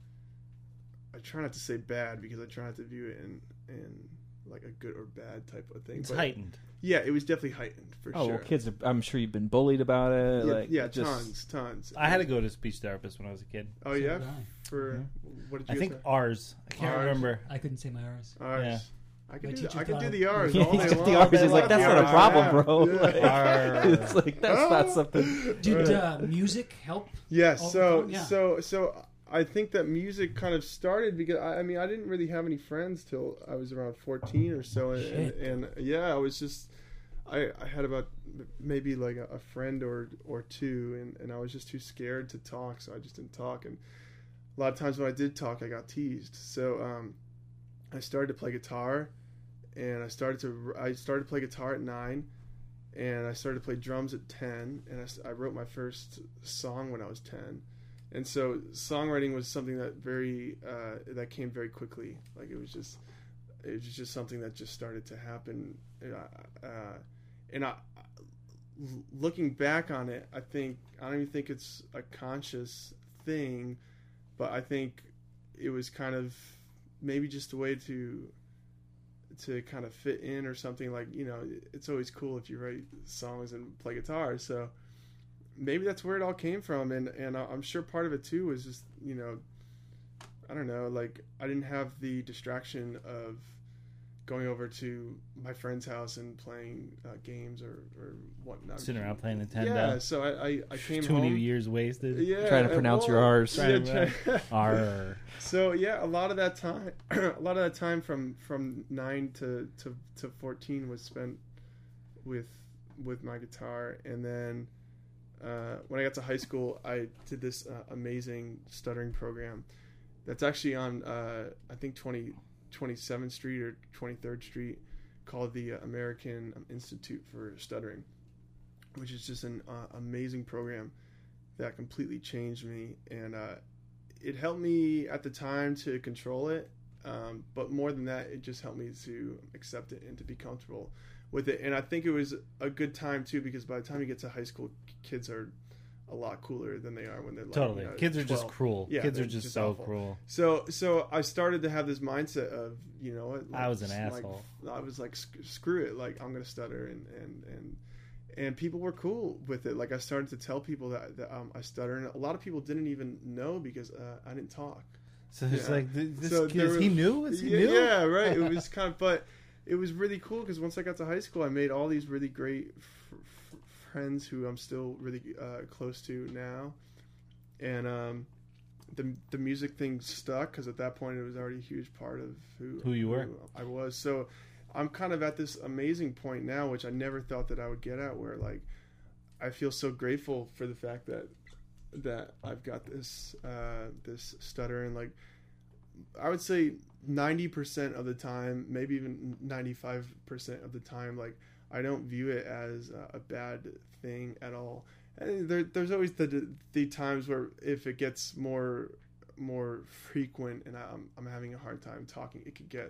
I try not to say bad because I try not to view it in in like a good or bad type of thing. It's but heightened. Yeah, it was definitely heightened for Oh, sure. well, kids, are, I'm sure you've been bullied about it. Yeah, like, yeah, just, tons, tons. I had to go to a speech therapist when I was a kid. Oh So yeah, did I. for what did you? I think say? R's. I can't R's. remember. I couldn't say my R's. R's. Yeah. I could My do. teacher I could thought do I- the R's Yeah, all he's day got long. the R's. He's like, The that's not a R's, problem, yeah. bro. Yeah. Like, R. it's like that's not something. Did uh, music help? Yeah, Oh, so yeah. so so I think that music kind of started because I, I mean I didn't really have any friends till I was around fourteen or so, and, and, Shit. and yeah, I was just I, I had about maybe like a, a friend or or two, and, and I was just too scared to talk, so I just didn't talk. And a lot of times when I did talk, I got teased. So um, I started to play guitar, and I started to I started to play guitar at nine. And I started to play drums at ten, and I, s- I wrote my first song when I was ten. And so songwriting was something that very uh, that came very quickly. Like it was just it was just something that just started to happen. Uh, uh, and I, looking back on it, I think I don't even think it's a conscious thing, but I think it was kind of maybe just a way to to kind of fit in or something. Like, you know, it's always cool if you write songs and play guitar, so maybe that's where it all came from. And and I'm sure part of it too was just, you know, I don't know, like I didn't have the distraction of going over to my friend's house and playing uh, games or, or whatnot. Sitting around playing Nintendo. Yeah, so I, I, I came Too home. many years wasted. Yeah, Trying to pronounce your R's. Trying yeah, to- R. So yeah, a lot of that time, a lot of that time from from nine to, to, to fourteen was spent with with my guitar, and then uh, when I got to high school, I did this uh, amazing stuttering program that's actually on uh, I think twenty, twenty-seventh Street or twenty-third Street, called the uh, American Institute for Stuttering, which is just an uh, amazing program that completely changed me. And uh, it helped me at the time to control it, um, but more than that, it just helped me to accept it and to be comfortable with it. And I think it was a good time too, because by the time you get to high school, kids are a lot cooler than they are when they're like, Totally. you know, Kids are just twelve. cruel. Yeah, Kids are they're just, just so awful. cruel. So so I started to have this mindset of, you know what, I was an like, asshole. I was like, sc- screw it, like I'm gonna stutter, and and and and people were cool with it. Like I started to tell people that, that um, I stutter, and a lot of people didn't even know because uh, I didn't talk. So it's Yeah. like, th- this So kid, there is he were- new? Is he yeah, new? yeah, right. It was kind of, but it was really cool because once I got to high school, I made all these really great f- f- friends who I'm still really uh, close to now, and um, the the music thing stuck because at that point it was already a huge part of who Who you were. I was. So I'm kind of at this amazing point now, which I never thought that I would get at, where like I feel so grateful for the fact that that I've got this uh, this stutter, and like I would say ninety percent of the time, maybe even ninety-five percent of the time, like I don't view it as a bad thing at all. And there, there's always the the times where if it gets more more frequent and I'm I'm having a hard time talking, it could get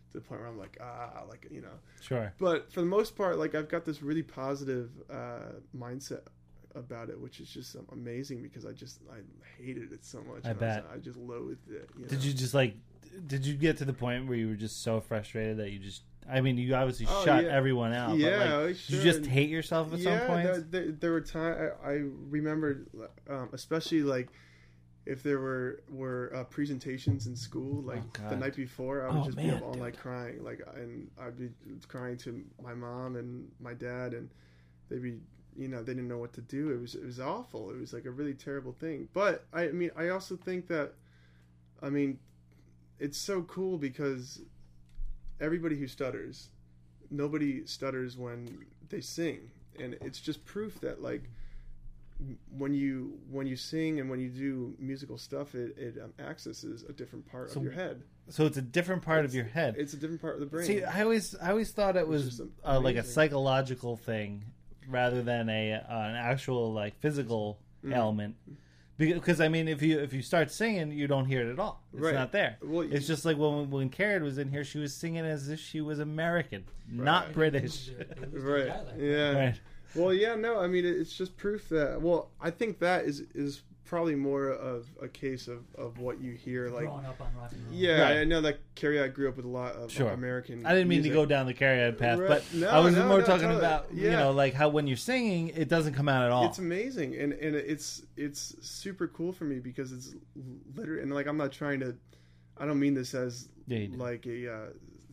the point where I'm like, ah, like, you know. Sure. But for the most part, like, I've got this really positive uh, mindset about it, which is just um, amazing because I just I hated it so much. I and bet. I, was, I just loathed it. You know? Did you just like? Did you get to the point where you were just so frustrated that you just? I mean, you obviously Oh, shut yeah. everyone out. Yeah, but like, sure. did you just hate yourself at yeah, some point? There, there, there were times I, I remember, um, especially like if there were were uh, presentations in school, like Oh, the God. night before, I would Oh, just be man, up all dude. night crying, like, and I'd be crying to my mom and my dad, and they'd be, you know, they didn't know what to do. It was it was awful. It was like a really terrible thing. But I, I mean, I also think that, I mean, it's so cool because everybody who stutters, nobody stutters when they sing, and it's just proof that like when you when you sing and when you do musical stuff, it, it um, accesses a different part So of your head. So it's a different part It's- of your head. It's a different part of the brain. See, I always I always thought it Which was is uh, like a amazing. psychological thing rather than a uh, an actual like physical Mm. element. Because I mean, if you if you start singing, you don't hear it at all. It's Right. not there. Well, It's just like when when Karen was in here, she was singing as if she was American, not Right. British. right. Yeah. Right. Well, yeah, no, I mean, it- it's just proof that. Well, I think that is is probably more of a case of, of what you hear, like. Growing up on rock and roll. Yeah, Right. I know that Carrie. I grew up with a lot of Sure. American. I didn't mean music. to go down the Carrie path, Right. but No, I was no, more no, talking totally. about you Yeah. know like how when you're singing, it doesn't come out at all. It's amazing, and and it's it's super cool for me because it's literally, and like I'm not trying to, I don't mean this as Yeah, you do. like a, uh,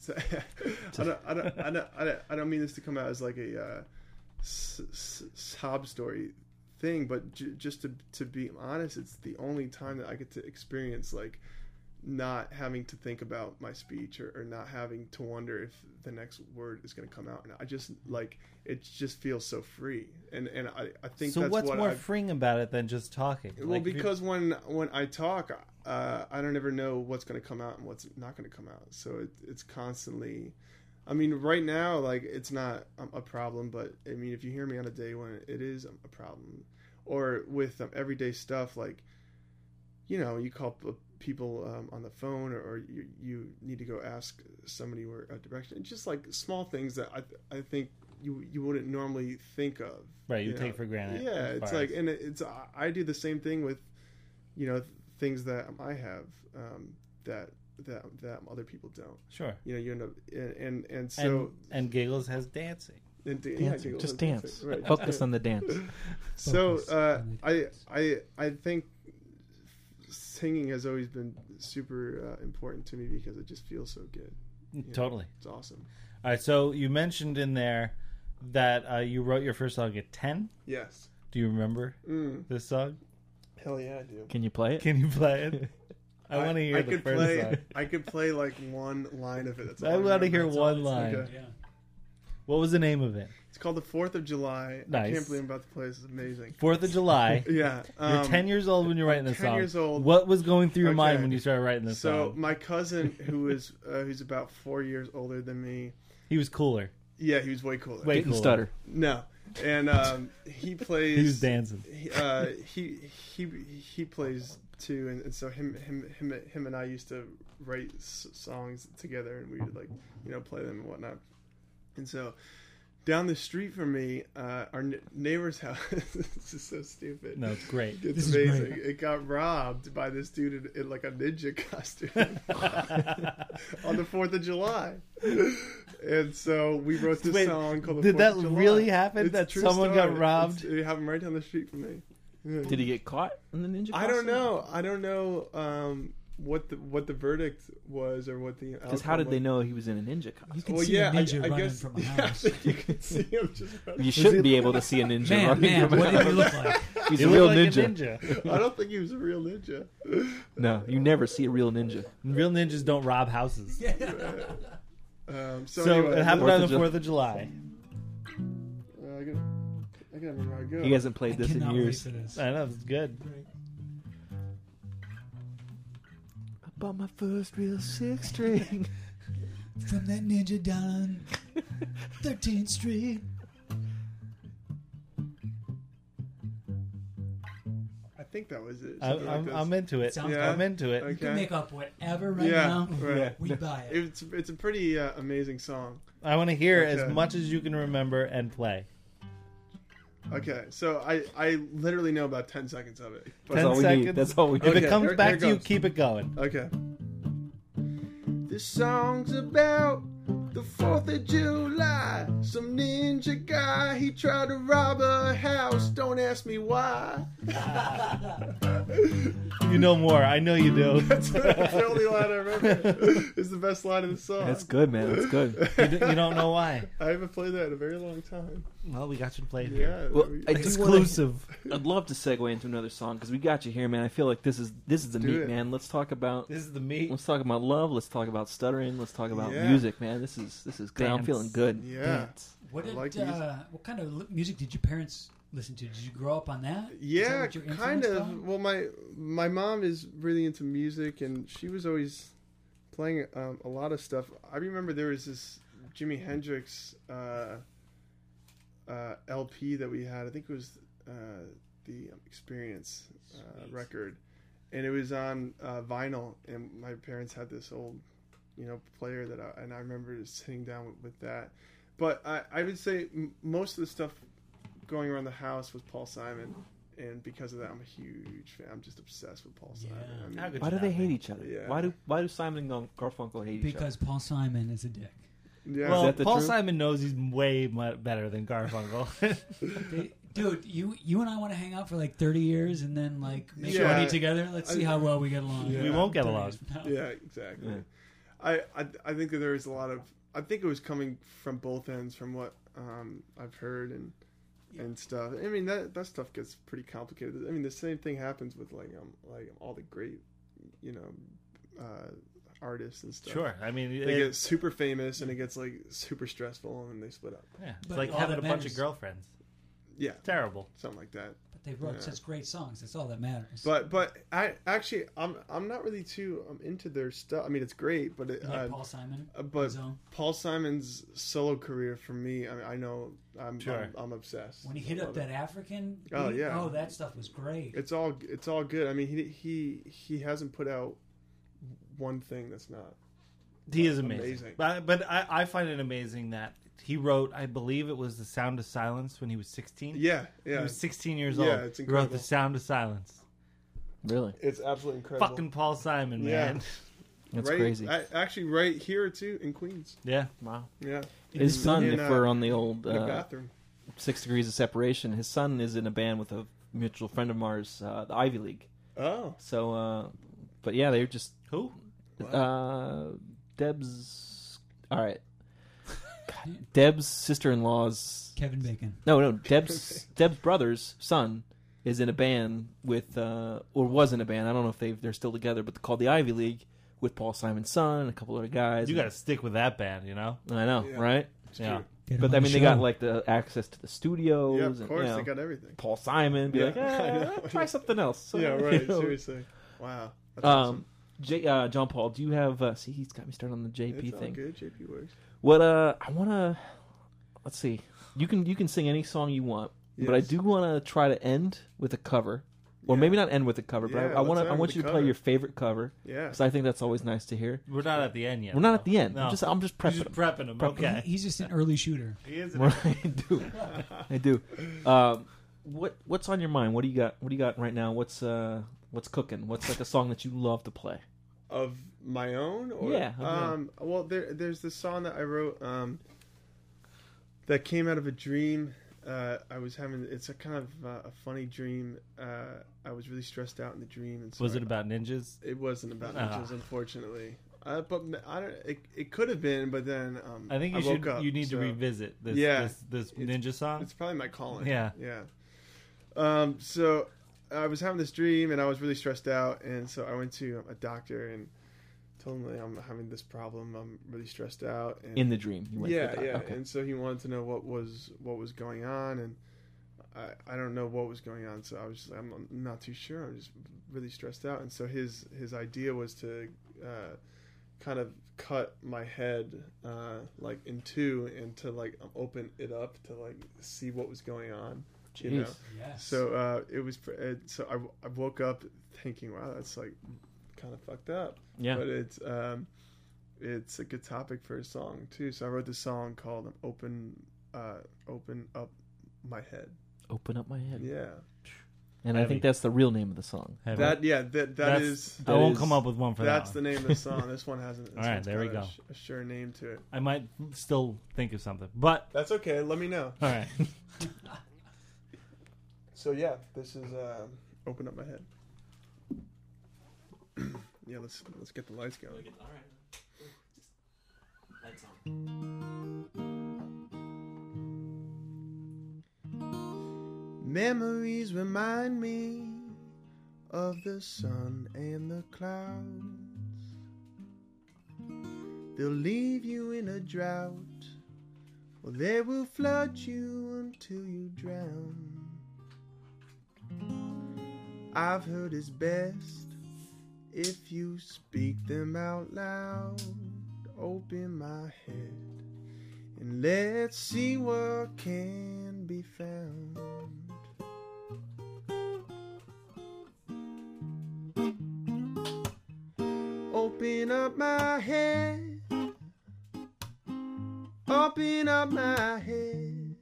I don't I don't I don't I don't I don't mean this to come out as like a uh, s- s- sob story thing, but j- just to to be honest, it's the only time that I get to experience like not having to think about my speech or, or not having to wonder if the next word is going to come out. And I just like it just feels so free, and and I, I think so that's what's what more I've, freeing about it than just talking? well, Like, if you- because when when I talk, uh, I don't ever know what's going to come out and what's not going to come out. So it, it's constantly. I mean, right now, like it's not um, a problem, but I mean, if you hear me on a day when it is a problem, or with um, everyday stuff like, you know, you call p- people um, on the phone, or, or you, you need to go ask somebody where a direction. It's just like small things that I I think you you wouldn't normally think of. Right, you know? take for granted, Yeah, as it's far like, as- and it- it's I do the same thing with, you know, things that I have um, that that that other people don't. Sure. You know, you end up and and, and so and, and Giggles has dancing. and, yeah, Dancing. Giggles Just and dance. dancing. Right, Focus just on the dance. So Focus uh, on the I dance. I I think singing has always been super uh, important to me because it just feels so good. You know, Totally. it's awesome. All right. So you mentioned in there that uh, you wrote your first song at ten. Yes. Do you remember Mm. this song? Hell yeah, I do. Can you play it? Can you play it? I, want to hear I the could first play. song. I could play like one line of it. That's all I want to remember. hear That's all one it's- line. okay. Yeah. What was the name of it? It's called the Fourth of July. I Nice. can't believe I'm about to play. This is amazing. Fourth of July. Yeah. You're um, ten years old when you're writing this ten song. years old. What was going through your mind Okay. when you started writing this So song? my cousin, who is uh, who's about four years older than me, He was cooler. yeah, he was way cooler. Way Didn't cooler. stutter. No, and um, he plays. He was dancing. he, uh, he he he plays too, and, and so him him him him and I used to write s- songs together, and we would like you know play them and whatnot. And so down the street from me, uh, our n- neighbor's house. This is so stupid. No, it's great. It's This is amazing. great. It got robbed by this dude in, in like a ninja costume on the Fourth of July, and so we wrote this Wait, song called. The did Fourth that of July. really happen, It's that a true someone got story. robbed? It's- it happened right down the street from me. Yeah. Did he get caught in the ninja? I don't costume? know. I don't know um, what the what the verdict was or what the. Because how did they know he was in a ninja You costume? can Well, see yeah, a ninja I, I running guess from a yeah, house. you can see him just running. You shouldn't be able to see a ninja Man, running man, from a what did he house. look like? He's He a looked real like ninja. a ninja. I don't think he was a real ninja. No, you never see a real ninja. Real ninjas don't rob houses. Um, so So, anyway, it happened Fourth on of the Ju- Fourth of July. Uh, I gotta, I gotta remember how to go. He hasn't played I this in cannot years. wait for this. I know it's good. I bought my first real six string. From that ninja down on thirteenth Street. I think that was it. I, Something like I'm, this. I'm into it. Sounds Yeah. I'm into it. You Okay. can make up whatever right Yeah, now. right. We buy it. It's it's a pretty uh, amazing song. I want to hear Okay. as much as you can remember and play. Okay, so I I literally know about ten seconds of it. But- That's Ten all we seconds. need. That's all we If need. Okay, it comes here- back here to you, goes. keep it going. Okay. This song's about the fourth of July. Some ninja guy, he tried to rob a house. Don't ask me why. You know more. I know you do. That's the only line I remember. It's the best line of the song. That's good, man. That's good. you, d- you don't know why. I haven't played that in a very long time. Well, we got you to play it here. Yeah. Well, we- I do Exclusive. I'd love to segue into another song because we got you here, man. I feel like this is this is the Do meat, it. man. Let's talk about This is the meat. let's talk about love. Let's talk about stuttering. Let's talk about Yeah. music, man. This is this is good. I'm Dance. feeling good. Yeah. Dance. What I did like uh, music. what kind of li- music did your parents listen to? Did you grow up on that? Is that Yeah, what you're kind influenced of. by? Well, my my mom is really into music, and she was always playing um, a lot of stuff. I remember there was this Jimi Hendrix uh, uh, L P that we had. I think it was uh, the um, Experience uh, Sweet. record, and it was on uh, vinyl. And my parents had this old, you know, player that, I, and I remember just sitting down with, with that. But I, I would say m- most of the stuff going around the house was Paul Simon, and because of that, I'm a huge fan. I'm just obsessed with Paul Simon. Yeah. I mean, How good Why do you they not hate be? each other? Yeah. Why do why do Simon and Garfunkel hate each other? Because Paul Simon is a dick. yeah. Well, that the Paul truth? Simon knows he's way mu- better than Garfunkel. They- Dude, you you and I want to hang out for like thirty years and then like make Yeah. money together. Let's see I- how well we get along. Yeah. We won't get thirty along. years from now. yeah, exactly. Yeah. I, I I think that there was a lot of. I think it was coming from both ends, from what um, I've heard and and stuff. I mean that that stuff gets pretty complicated. I mean the same thing happens with like um like all the great, you know, uh, artists and stuff. Sure. I mean, They it- get super famous and it gets like super stressful and then they split up. yeah, it's But like all having a that bunch matters- of girlfriends. Yeah, Terrible. something like that. But they wrote Yeah. such great songs. That's all that matters. But but I actually I'm I'm not really too um, into their stuff. I mean it's great, but it, You like uh, Paul Simon, uh, but his own? Paul Simon's solo career for me, I mean, I know I'm Sure. I'm, I'm obsessed. When he hit I up love that it. African, Oh, beat, yeah. oh that stuff was great. It's all it's all good. I mean he he he hasn't put out one thing that's not. He is amazing. Amazing. But, but I, I find it amazing that he wrote, I believe it was The Sound of Silence when he was sixteen. Yeah, He yeah. was sixteen years Yeah, old. it's He wrote incredible. The Sound of Silence. Really? It's absolutely incredible. Fucking Paul Simon, Yeah. man. That's right, crazy. I, actually, right here too in Queens. Yeah. Wow. Yeah, His In- son, in, if uh, we're on the old in the uh, bathroom. Six Degrees of Separation, his son is in a band with a mutual friend of ours, uh, the Ivy League. Oh, So, uh, but yeah, they're just Who? uh, Deb's. All right, God, Deb's sister-in-law's. Kevin Bacon. No, no, Deb's Deb's brother's son is in a band with, uh, or was in a band. I don't know if they they're still together, but called the Ivy League with Paul Simon's son and a couple other guys. You got to stick with that band, you know? I know, Yeah. right? it's Yeah. true. Get him But on I the mean, they got show. like the access to the studios. Yeah, of and, course you know, they got everything. Paul Simon be Yeah, like, I eh, know. try something else. So, Yeah, you right. know. Seriously. Wow. That's Um, awesome. J, uh, John Paul, do you have? Uh, see, he's got me started on the J P It's all thing. good. J P works. What? Uh, I want to. Let's see. You can you can sing any song you want, but I Yes. do want to try to end with a cover, or Yeah. maybe not end with a cover, but Yeah, I, I want let's to. I end want with you the to play cover. your favorite cover Yeah. because I think that's always nice to hear. We're not at the end yet. We're not though. at the end. No. I'm just I'm just You're prepping. just prepping him. Okay. He- He's just an early shooter. He is. Right, I do. I do. Um, what what's on your mind? What do you got? What do you got right now? What's uh what's cooking? What's like a song that you love to play? Of my own? Or, Yeah, of your own. Um. Well, there, there's this song that I wrote. Um. That came out of a dream. Uh, I was having. It's a kind of uh, a funny dream. Uh, I was really stressed out in the dream, and so Was I- it about ninjas? It wasn't about Ah. ninjas, unfortunately. Uh, but m- I don't. It, it could have been, but then um, I think you woke should. up, you need so to revisit this. Yeah. This, this It's- ninja song. It's probably my calling. Yeah. Yeah. Um. So I was having this dream, and I was really stressed out, and so I went to a doctor and told him like, I'm having this problem. I'm really stressed out. And In the dream, you went to yeah, the doc- yeah. okay. And so he wanted to know what was what was going on, and I I don't know what was going on. So I was just like, I'm not too sure. I'm just really stressed out. And so his his idea was to uh, kind of cut my head uh, like in two and to like open it up to like see what was going on. You know? Jeez. Yes. So uh, it was. pr- It, so I, I woke up thinking, wow, that's like kind of fucked up. Yeah. But it's um, it's a good topic for a song too. So I wrote this song called "Open uh, Open Up My Head." Open up my head. Yeah. And I Heavy. think that's the real name of the song. Heavy. That yeah that that That's- is. I that won't is- come up with one for That's that the one. name of the song. This one hasn't. This All right, one's there we got go. A, sh- a sure name to it. I might still think of something, but That's okay. Let me know. all right. So yeah, this is um, "Open Up My Head." Yeah, let's let's get the lights going. All right. Lights on. Memories remind me of the sun and the clouds. They'll leave you in a drought, or they will flood you until you drown. I've heard it's best if you speak them out loud. Open my head and let's see what can be found. Open up my head, open up my head.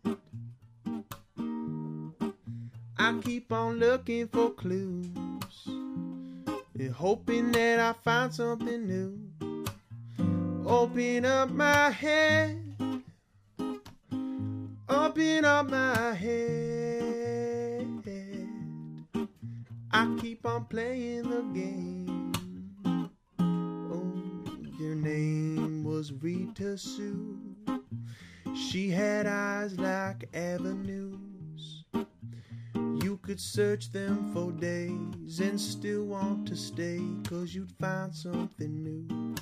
I keep on looking for clues and hoping that I find something new. Open up my head, open up my head. I keep on playing the game. Oh, your name was Rita Sue. She had eyes like avenues. You could search them for days and still want to stay, 'cause you'd find something new.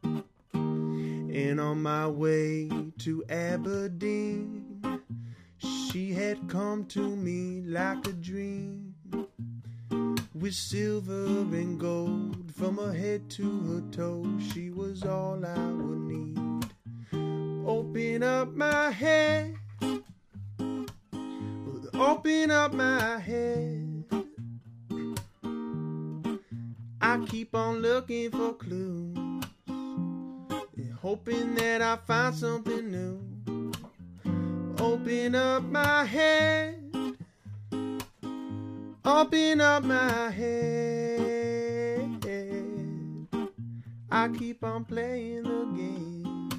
And on my way to Aberdeen, she had come to me like a dream, with silver and gold from her head to her toes. She was all I would need. Open up my head, open up my head. I keep on looking for clues, hoping that I find something new. Open up my head, open up my head. I keep on playing the game.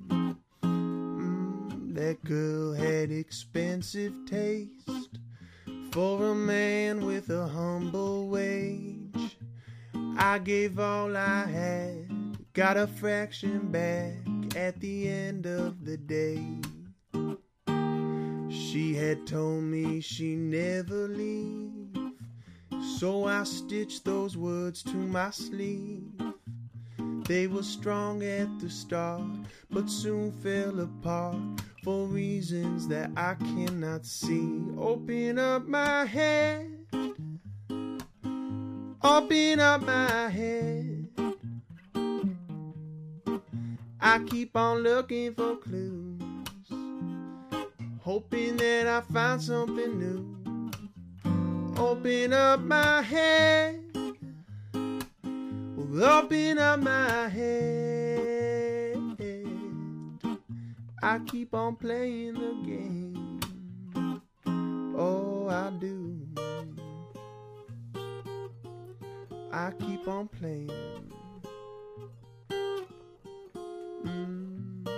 Mm, that girl had expensive taste for a man with a humble wage. I gave all I had, got a fraction back at the end of the day. She had told me she'd never leave, so I stitched those words to my sleeve. They were strong at the start, but soon fell apart for reasons that I cannot see. Open up my head, open up my head. I keep on looking for clues, hoping that I find something new. Open up my head, open up my head. I keep on playing the game. Oh, I do. I keep on playing. Mm.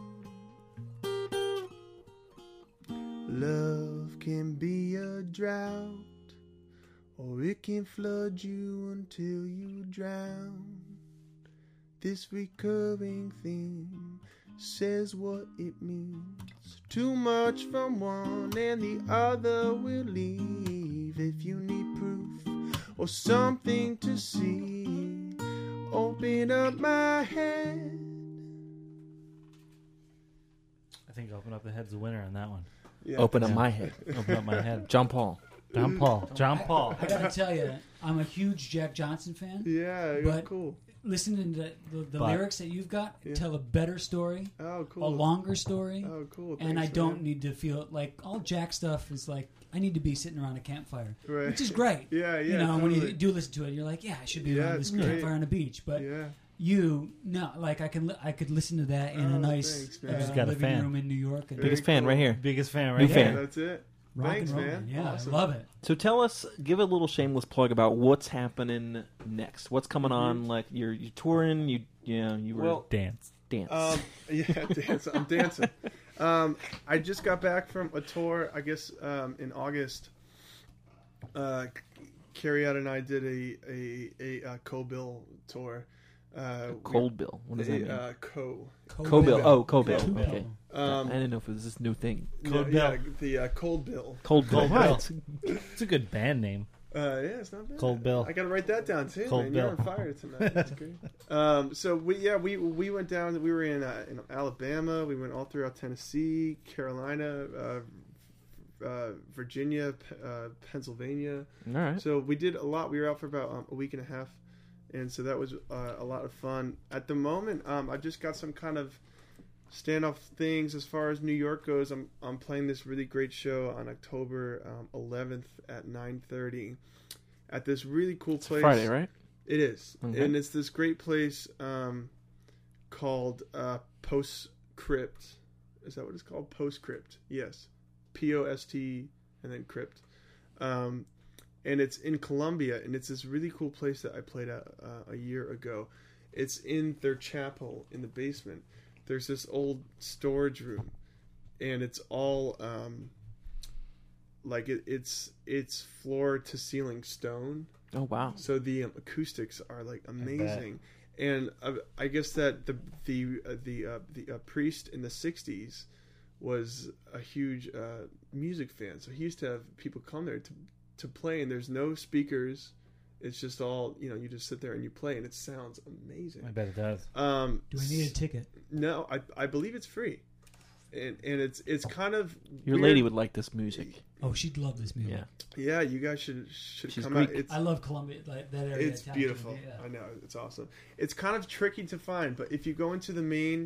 Love can be a drought, or it can flood you until you drown. This recurring theme says what it means. Too much from one and the other will leave. If you need proof or something to see, open up my head. I think Open Up the Head's the winner on that one. Yeah. Open up Yeah. my head. Open Up My Head. John Paul. John Paul. John Paul. I gotta tell you, I'm a huge Jack Johnson fan. Yeah, it But- was cool. listening to the, the But- lyrics that you've got Yeah. tell a better story, Oh, a cool. longer story, Oh, cool. and I Thanks, don't man. need to feel like all Jack stuff is like I need to be sitting around a campfire, Right. which is great. Yeah, yeah. you know, when totally. you do listen to it, you're like, yeah, I should be Yeah, around this it's great. campfire on the beach. But Yeah. you, no, like I can, li- I could listen to that in Oh, a nice thanks, man. uh, Just got a living fan. room in New York. And Very Biggest fan cool. right here. Biggest fan right New here. fan. That's it. rock Thanks, and roll. man. Yeah, Awesome. I love it. So tell us, give a little shameless plug about what's happening next. What's coming on? Like you're you touring, you you know you were Well, Dance. dance. Um, yeah, dance. I'm dancing. Um, I just got back from a tour. I guess um, in August. Uh, Carrie out and I did a a a, uh co-bill tour. Uh, Cold bill. What does that a, mean? uh, co. Cold bill. Oh, cold bill. Cold bill. Okay. Um, I didn't know if it was this new thing. Cold yeah, Bill. yeah, the uh, cold bill. Cold bill. Cold Bill. What? It's a good band name. Uh, yeah, it's not bad. Cold Bill. I gotta write that down too. Cold man. Bill. You're on fire tonight. That's great. Um, so we yeah we we went down. We were in uh, in Alabama. We went all throughout Tennessee, Carolina, uh, uh, Virginia, P- uh, Pennsylvania. All right. So we did a lot. We were out for about um, a week and a half, and so that was uh, a lot of fun. At the moment, um, I've just got some kind of standoff things as far as New York goes. I'm I'm playing this really great show on October um, eleventh at nine thirty at this really cool It's place. Friday, right? It is, Okay. and it's this great place um, called uh, Postscript. Is that what it's called? Postscript. Yes, P O S T and then Crypt. Um, and it's in Columbia, and it's this really cool place that I played at uh, a year ago. It's in their chapel in the basement. There's this old storage room, and it's all um, like it, it's it's floor to ceiling stone. Oh wow. So the um, acoustics are like amazing, and uh, I guess that the the uh, the uh, the uh, priest in the sixties was a huge uh, music fan. So he used to have people come there to to play, and there's no speakers. It's just all, you know, you just sit there and you play, and it sounds amazing. I bet it does. Um, Do I need a ticket? No, I I believe it's free, and and it's it's kind of Your weird. lady would like this music. Oh, she'd love this music. Yeah. Yeah, you guys should should She's come Greek. out. It's I love Columbia, like that area. it's of town, beautiful. yeah. I know, it's awesome. It's kind of tricky to find, but if you go into the main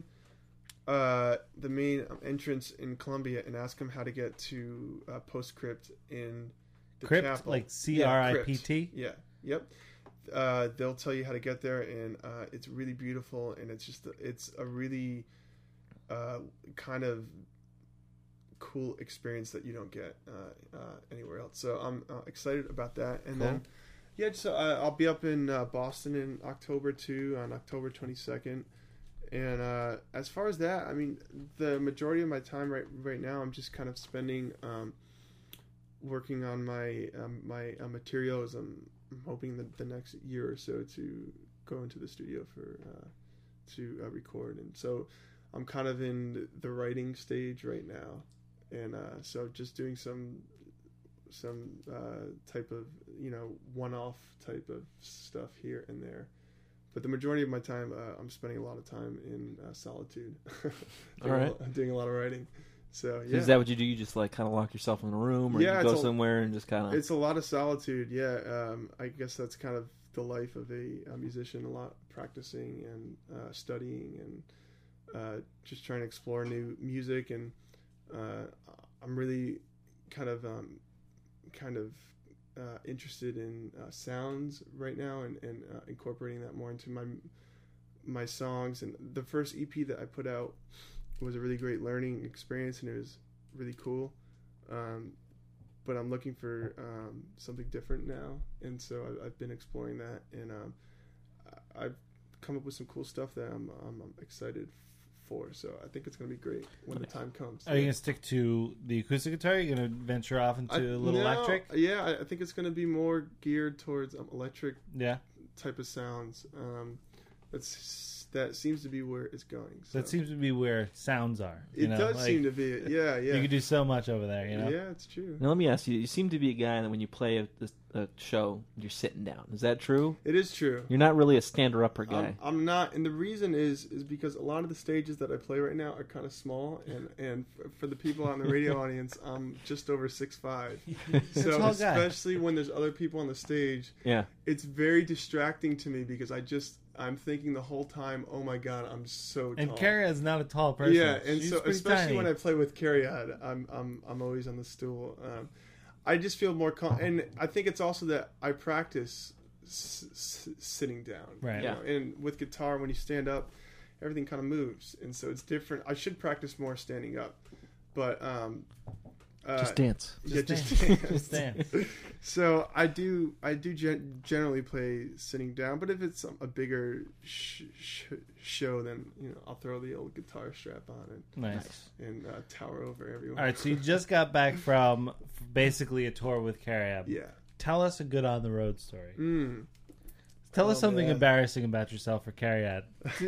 uh the main um, entrance in Columbia and ask them how to get to uh, Postscript in the Crypt, chapel, like C Yeah, R I Crypt. P T? Yeah, yep. Uh, they'll tell you how to get there, and uh, it's really beautiful, and it's just it's a really uh, kind of cool experience that you don't get uh, uh, anywhere else. So I'm uh, excited about that, and Cool. then yeah, so uh, I'll be up in uh, Boston in October too, on October twenty-second. And uh, as far as that, I mean, the majority of my time right right now, I'm just kind of spending um, working on my um, my uh, materials. I'm, I'm hoping that the next year or so to go into the studio for uh, to uh, record, and so I'm kind of in the writing stage right now, and uh, so just doing some some uh, type of, you know, one-off type of stuff here and there. But the majority of my time, uh, I'm spending a lot of time in uh, solitude. All right. I'm doing a lot of writing. So, So yeah. is that what you do? You just like kind of lock yourself in a room, or Yeah, you go it's a- somewhere and just kind of. It's a lot of solitude, yeah. Um, I guess that's kind of the life of a, a musician, a lot practicing and uh, studying and uh, just trying to explore new music. And uh, I'm really kind of um, kind of uh, interested in uh, sounds right now, and, and uh, incorporating that more into my my songs. And the first E P that I put out was a really great learning experience, and it was really cool. Um, but I'm looking for um, something different now, and so I've, I've been exploring that, and um, I- I've come up with some cool stuff that I'm, I'm, I'm excited for. So I think it's going to be great when the time comes. Are you going to stick to the acoustic guitar? Are you going to venture off into I- a little no, electric? Yeah, I, I think it's going to be more geared towards um, electric Yeah. type of sounds. Um, that's that seems to be where it's going. So. That seems to be where sounds are. You It know? does like, seem to be. Yeah, yeah. You can do so much over there, you know? Yeah, it's true. Now let me ask you. You seem to be a guy that when you play a, a show, you're sitting down. Is that true? It is true. You're not really a stander-upper guy. I'm, I'm not, and the reason is is because a lot of the stages that I play right now are kind of small, and and f- for the people on the radio audience, I'm just over six five. So tall guy. especially when there's other people on the stage, yeah. it's very distracting to me because I just I'm thinking the whole time, oh my god, I'm so tall. And Cariad's not a tall person. Yeah, and She's so pretty especially tiny. when I play with Cariad, I'm I'm I'm always on the stool. Um, I just feel more calm, and I think it's also that I practice s- s- sitting down. Right. You Yeah. know? And with guitar, when you stand up, everything kind of moves, and so it's different. I should practice more standing up, but um, uh, Just dance. yeah, Just just dance. dance. Just dance. So I do I do gen- generally play sitting down, but if it's a bigger sh- sh- show, then you know I'll throw the old guitar strap on and Nice. and uh, tower over everyone. All right, so you just got back from basically a tour with Cariad. Yeah. Tell us a good on the road story. Mm. Tell us Oh, something man. embarrassing about yourself for Cariad.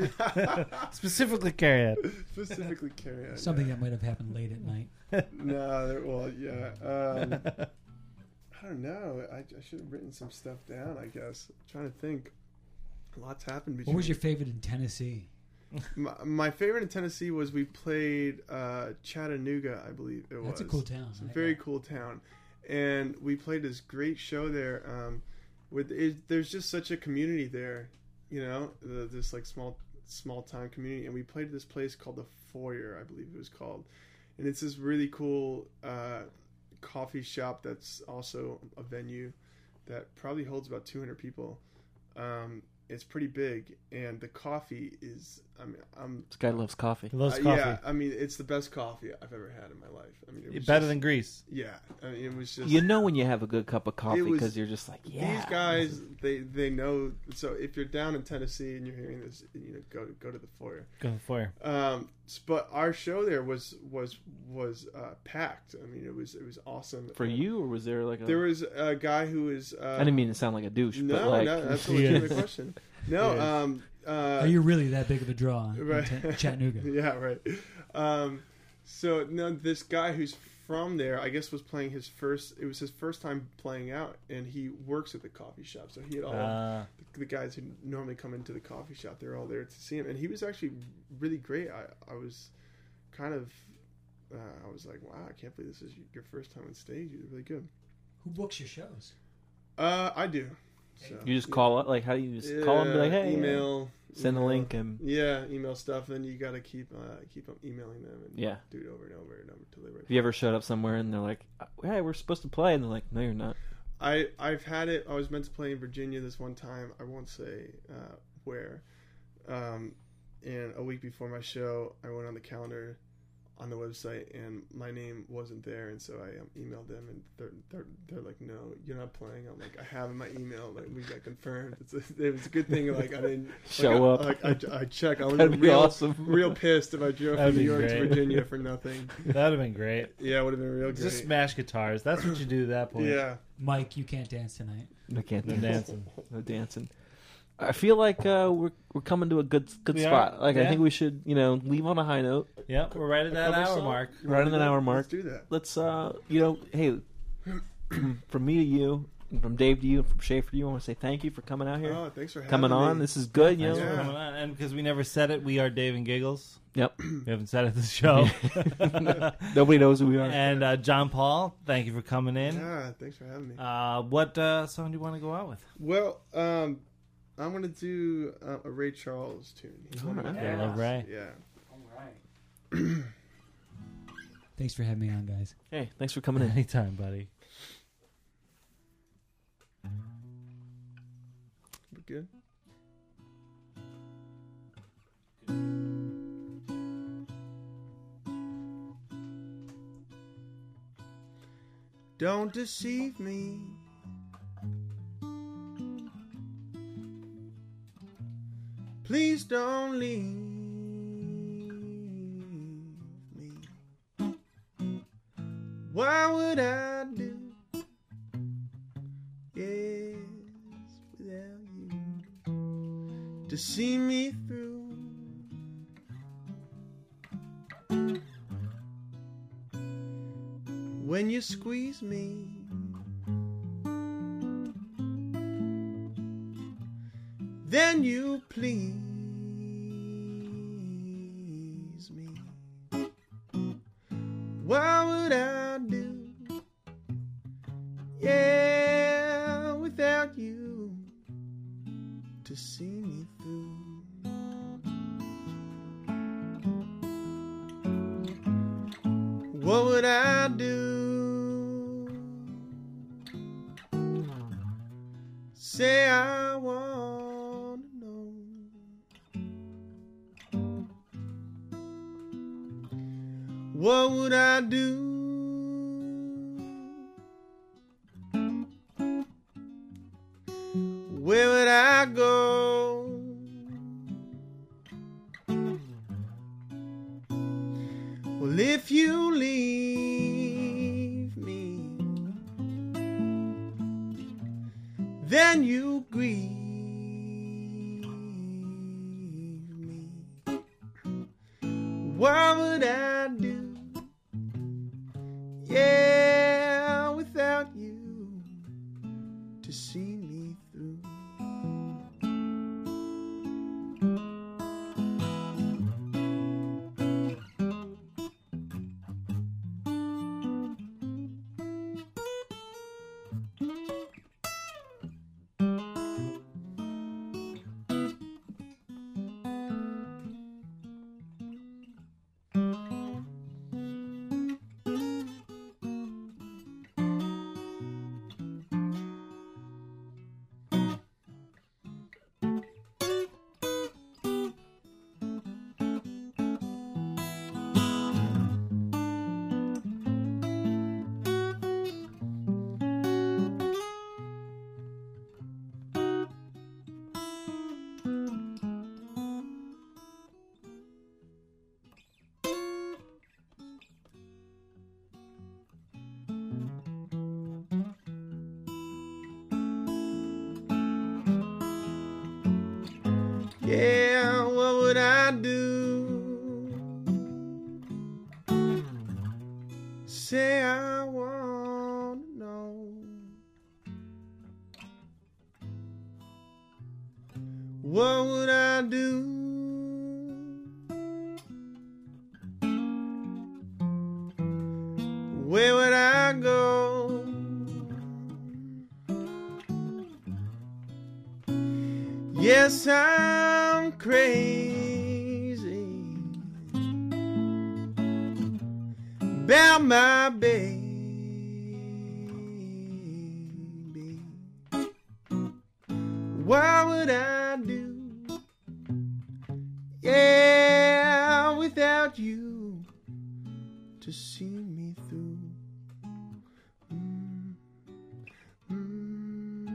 Specifically Cariad. Specifically carry on. Something that might have happened late at night. No, there, well, yeah. Um, I don't know. I, I should have written some stuff down, I guess. I'm trying to think. A lot's happened between. What was your favorite in Tennessee? My, my favorite in Tennessee was we played uh, Chattanooga, I believe it was. That's a cool town. It's a right? very cool town, and we played this great show there. Um, with it, there's just such a community there, you know, the, this like small small town community, and we played at this place called the Foyer, I believe it was called, and it's this really cool uh, coffee shop that's also a venue that probably holds about two hundred people. Um, it's pretty big, and the coffee is. I mean, I'm This guy loves coffee. He loves uh, coffee. yeah. I mean, it's the best coffee I've ever had in my life. I mean, it was Better just- than Greece. yeah. I mean, it was just You know when you have a good cup of coffee was- because you're just like, yeah. these guys. They they know. So if you're down in Tennessee and you're hearing this, you know, go go to the Foyer. Go for it. Um, s- but our show there was was was uh, packed. I mean, it was it was awesome For And you, or was there like a? There was a guy who was. Uh, I didn't mean to sound like a douche, No, but like, no, that's a He legitimate is. question. No, He is. um, uh, Are you really that big of a draw in Right. Ch- Chattanooga? Yeah, right. Um, so no, this guy who's from there, I guess, was playing his first. It was his first time playing out, and he works at the coffee shop. So he had all Uh, the, the guys who normally come into the coffee shop. They're all there to see him, and he was actually really great. I, I was kind of, uh, I was like, wow, I can't believe this is your first time on stage. You're really good. Who books your shows? Uh, I do. So, you just call it. Like, how do you just call them? And be like, Yeah, hey, email, send a email. link, and Yeah, email stuff. Then you got to keep uh, keep emailing them and Yeah. do it over and over and over until they. have you ever showed up somewhere and they're like, hey, we're supposed to play, and they're like, no, you're not. I I've had it. I was meant to play in Virginia this one time. I won't say uh, where. Um, and a week before my show, I went on the calendar on the website, and my name wasn't there. And so I um, emailed them, and they're, they're they're like, "No, you're not playing." I'm like, "I have in my email. Like, we got confirmed." It's a, it was a good thing. Like, I didn't Show like, up. I, Like, I, I check. I was That'd be real awesome. real pissed if I drove That'd from New be York great. to Virginia for nothing. that would have been great. Yeah, it would have been real great. Just smash guitars. That's what you do at that point. Yeah. Mike, you can't dance tonight. I can't No dance. dancing. No dancing. I feel like uh, we're we're coming to a good good We spot. are, Like I yeah. think we should, you know, leave on a high note. Yep, we're right at that cover hour song? mark. Right in that hour Let's mark. do that. Let's uh, you know, hey, from, from me to you, and from Dave to you, and from Schaefer to you, I want to say thank you for coming out here, Oh, thanks for having coming on. me. This is good. You Thanks know, for Yeah. coming on. And because we never said it, we are Dave and Giggles. yep. We haven't said it this show. Nobody knows who we are. And uh, John Paul, thank you for coming in. Yeah, thanks for having me. Uh, what uh, song do you want to go out with? Well, um, I'm gonna do uh, a Ray Charles tune. He's one of my Alright. I love Ray. Yeah. All right. Thanks for having me on, guys. Hey, thanks for coming in. Anytime, buddy. We good? Don't deceive me. Please don't leave me. Why would I do yes without you to see me through? When you squeeze me, then you please me. What would I do? Yeah, without you to see me through. What would I do? Say I want to know. What would I do? Where would I go? Well, if you leave me, then you grieve me. What would I do? Yeah, without you to see me through. Yeah, what would I do? Say I want to know. What would I do? Where would I go? Yes, I'm crazy about my baby. What would I do? Yeah, without you to see me through. Mm, mm.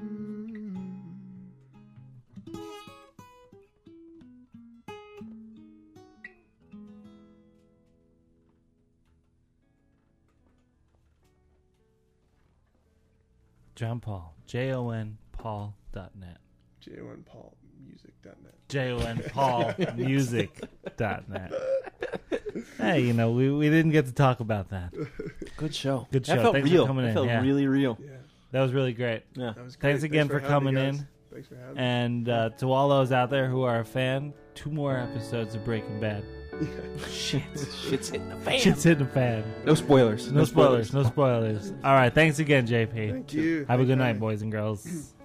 John Paul. J O N Paul dot net. J O N Paul Music dot net. J O N Paul Music dot net. Hey, you know, we, we didn't get to talk about that. Good show. Good show. That felt Thanks for real. coming That in, felt yeah. really real. Yeah, That was really great. Yeah. that was great. Thanks again for, having coming me, in. guys. Thanks for having me. And uh, to all those out there who are a fan, two more episodes of Breaking Bad. Shit. Shit's hitting the fan. Shit's hitting the fan. No spoilers. No spoilers. No spoilers. All right. Thanks again, J P. Thank you. Have a Thanks good for night, having me. boys and girls.